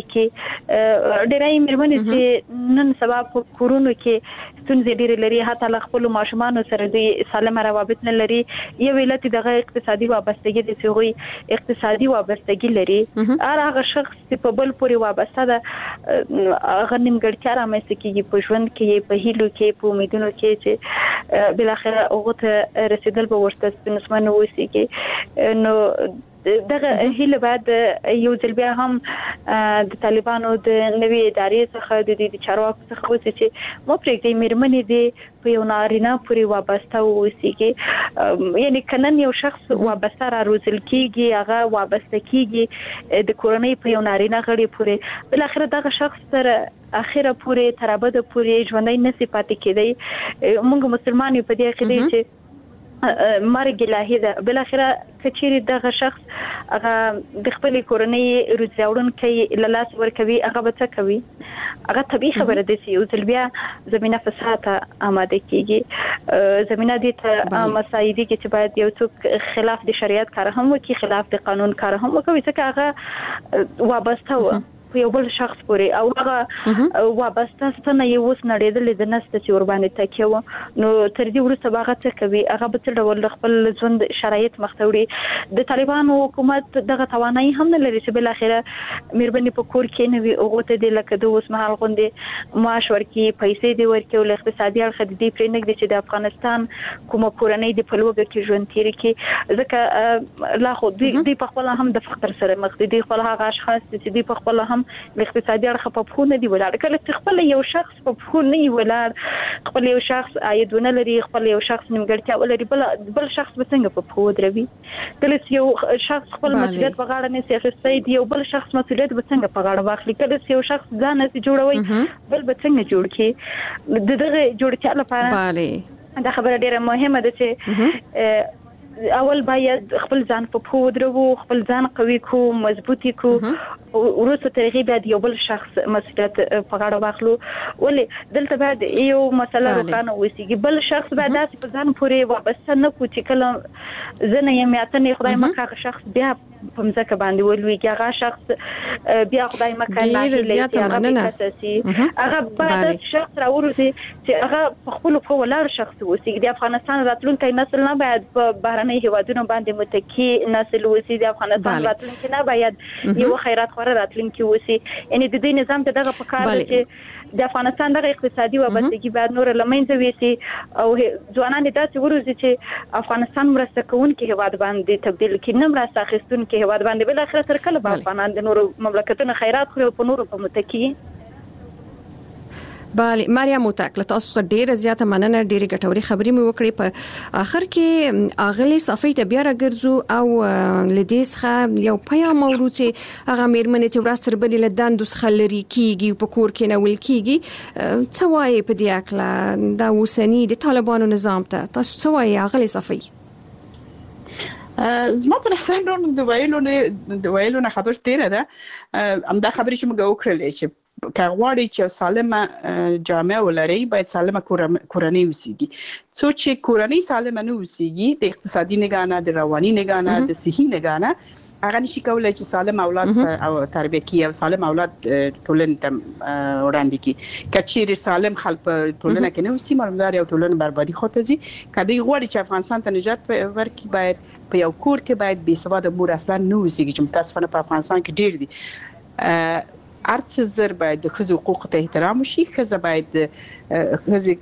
کې ډېرای مېرمنې چې نن سبا په کورونو کې ستونزې ډېرې لري، حتی له خپل ماشومانو سره د سالم روابط نه لري، یو علت دغه اقتصادي وابستګي د سوي اقتصادي وابستګي لري، هغه شخص چې په بل پورې وابسته ده، هغه نیمګړتیا رامنځته کېږي په ژوند کې، په هیلو کې، په امیدونو کې چې بل اخر هغه ته رسیدل به ورته ستونزمن وسی. نو دغه هیله بعد یو ځل بیا هم د طالبانو د نوې ادارې څخه د دې چارواکو څخه وځي چې مو پرېږدي مېرمنې دې په یو نارینه پورې وابسته ووسیږي، یعنی کنن یو شخص وابسته را روزل کېږي، هغه وابسته کېږي د کورنۍ په یو نارینه غړي پورې، بل اخر دغه شخص سره اخره پورې تر ابده پورې ژوندۍ نصیب پاتې کېدی. موږ مسلمان یو په دې کې چې مرګ الهي ده، بل اخره کچېری دغه شخص هغه د خپل کورنۍ روزاوړن کوي، لاس ور کوي، هغه به څه کوي، هغه طبيعي خبره ده چې یو ځل بیا زمينه فساد آماده کیږي، زمينه دي ته مسایدي کې چې باید یو څوک خلاف د شریعت کار هم وکړي، خلاف د قانون کار هم وکړي، ځکه هغه وابسته و په یو بل شخص پورې، او هغه وابسته ستنه یې اوس نړېدلې د نسته چې ور باندې تکیه و، نو تر دې وروسته به هغه څه کوي، هغه به څه ډول خپل ژوند شرایط مخته وړي. د طالبانو حکومت دغه توانایي هم نه لري چې بل اخره مېرمنې په کور کې نه وي، هغه ته د لکه د اوس مهال غوندې معاش ورکړي، پیسې دې ورکړي، او اقتصادي اړخ دې پرې نږدې چې د افغانستان کومه کورنۍ د پلوګه کې ژوند تیر کړي، ځکه لا خو دې په خپل هم د فقر سره مخ دي، خپل هغه اشخاص چې دې په خپل هم هم اقتصادي اړخ په پخو نه دی ولاړ. کله چې خپل یو شخص په پخو نه ولاړ، خپل یو شخص عايدونه لري، خپل یو شخص نیمګړتیا ولري، بل بل شخص به څنګه په پخو دروي؟ کله چې یو شخص خپل مسؤلیت په غاړه نه اخیستی دی، یو بل شخص مسؤلیت به څنګه په غاړه واخلي؟ کله چې یو شخص ځان نه جوړوي، بل به څنګه جوړ کړي؟ د دغه جوړتیا لپاره bale دا خبره ډیره مهمه ده چې اول باید خپل ځان په پخو درو، خپل ځان قوي کو، مضبوطی کو، ورسره ترغیب باید یو بل شخص مسؤلیت په غاړه واخلو. ولې دلته باید یو مسله روښانه وسیږي، بل شخص باید داسې په ځان پورې وابسته نه کو چې کله زنه یې میاتنه خدای مکه هغه شخص بیا په مځکه باندې ولوي، هغه شخص بیا خدای مکه نه لري هغه اساسي هغه باید شخص راوړي چې هغه په خپل په ولر شخص وسیږي. د افغانستان راتلونکي نسل نه باید په بهرنۍ هیوادونو باندې متکی نسل وسی. د افغانستان راتلونکي نه باید یو خیرات خور راتلونکي وسی. یعنی د دې نظام ته دغه پکار دی چې د افغانستان دغه اقتصادي وابستګي باید نور لمنځه وسی او ځوانان داسې وروزي چې افغانستان مرسته کوونکي هیواد باندې تبدیل کړي، نه مرسته اخیستونکي هیواد باندې. بل اخر تر کله به افغانان د نور مملکتونو خیرات خوري او په نور په متکی؟ bale مریم هوتک له تاسو ډیره زیاته مننه، ډیره ګټوري خبرې مې وکړې. په اخر کې اغلی صفی ته بیا راګرځو او لدیس ښه یو پیغام اورو چې هغه میرمنې چې ورځ تر بلې له دندو څخه لري کیږي په کور کې نه ول کیږي، څه وایي په دې اړه دا اوسنی د طالبانو نظام ته؟ تاسو څه وایي اغلی صفی؟ زما په حساب نو د ویلو نه د ویلو نه خبر تیره ده. ام دا خبرې چې موږ وکړلې چې کاغوري چې سالمه جامعه ولري باید سالمه کورنۍ وسیږي. څو چې کورنۍ سالمه نه وسیږي د اقتصادي نگاه، د رواني نگاه، د صحي نگاه هغه نشي کولای چې سالم اولاد او تربیه کړي او سالم اولاد ټولنې ته وړاندې کړي. کچېر سالم خلک په ټولنه کې نه وسی مالدار او ټولنه بربادي خوته زی. کدی غوړي چې افغانستان ته نجات ورکړي باید په یو کور کې باید بې سواده مور اصلا نه وسیږي چې متاسفانه په افغانستان کې ډیر دي. ارڅ زر باید د خزو حقوق ته احترام وشي، خزه باید خزه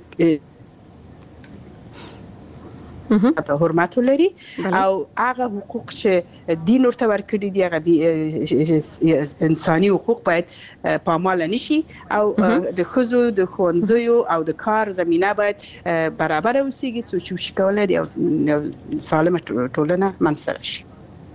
ته حرمت لري او هغه حقوق چې دین ورته ورکړي دي هغه انساني حقوق باید پامال نشي او د خزو د خوندزیو او د کار زمينه باید برابر اوسېږي چې شي کولای دي سالمه ټولنه منځته شي.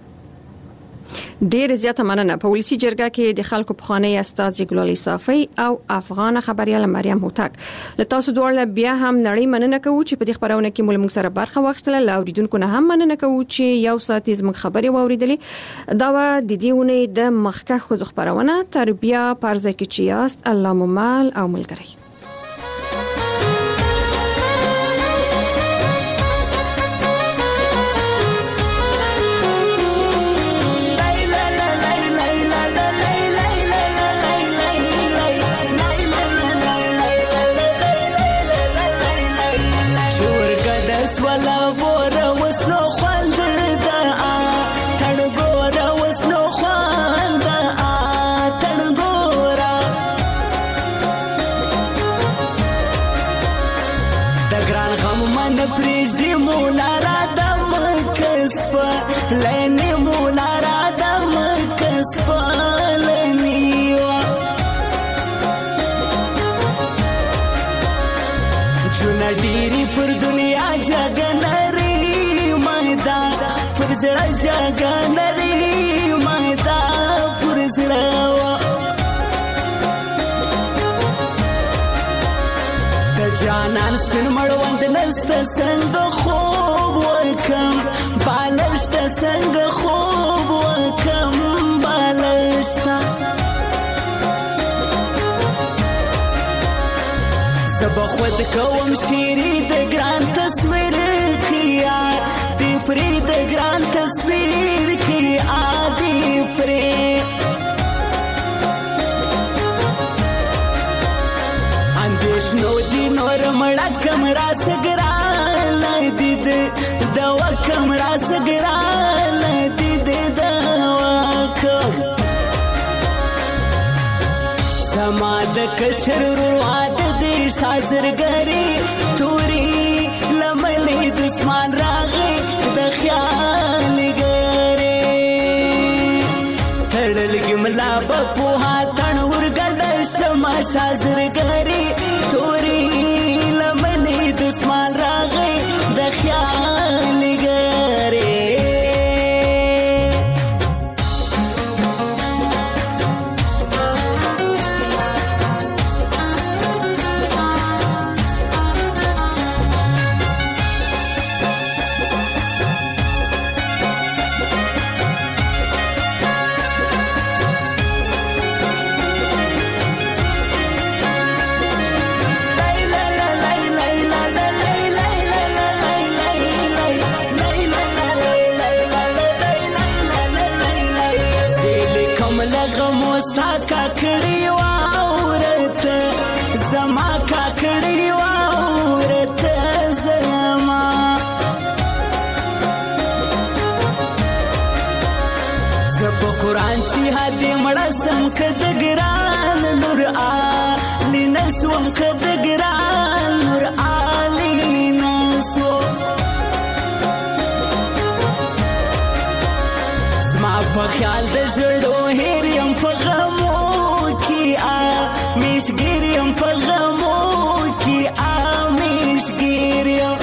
ډیر زیاته مننه. په ولسی جرګه کې د خلکو پخوانی استاد ګلالي صافي او افغان خبريال مریم هوتک له تاسو دوړل بیا هم نړۍ مننه کوو چې په دې خبرونه کې مول موږ سره برخه واخیستله. لاوریدونکو نه هم مننه کوو چې یو ساعت زموږ خبري واوریدلې. دا و د دېونه د مخکخ خو خبرونه تربیه پرځه کې چیاست الله ممال او ملګری. زړه جګ نری مایدا پر زړه د جانان سپین مړوند نست څنګه خوب وکم بالشت څنګه خوب وکم بالشت سبا خود کوم شيري د ګران تصویر کیا دی پری د ګران تصویر کی عادی پری اندیش نو دی نور مړه کمرا سګرا لدی د دوا کمرا سګرا لدی د دوا کو زما د کشر رواد دی شازرګری توري لملي دشمن راغی د خیال ګره تر زړل ګملا بپوها تن ورګډ شمع شازرګری توري لمنې دسمان راغی د خیال ګری کاکړی واورته زما کاکړی واورته زما زپ قرآن چې هدي مړه سم کد ګران نور علی نسوم کد ګران نور علی نسو زما په خیال د ژړو هریم په غمو مشګریم په غمو کې مشګریم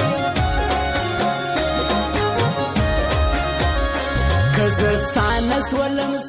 کزستان سولم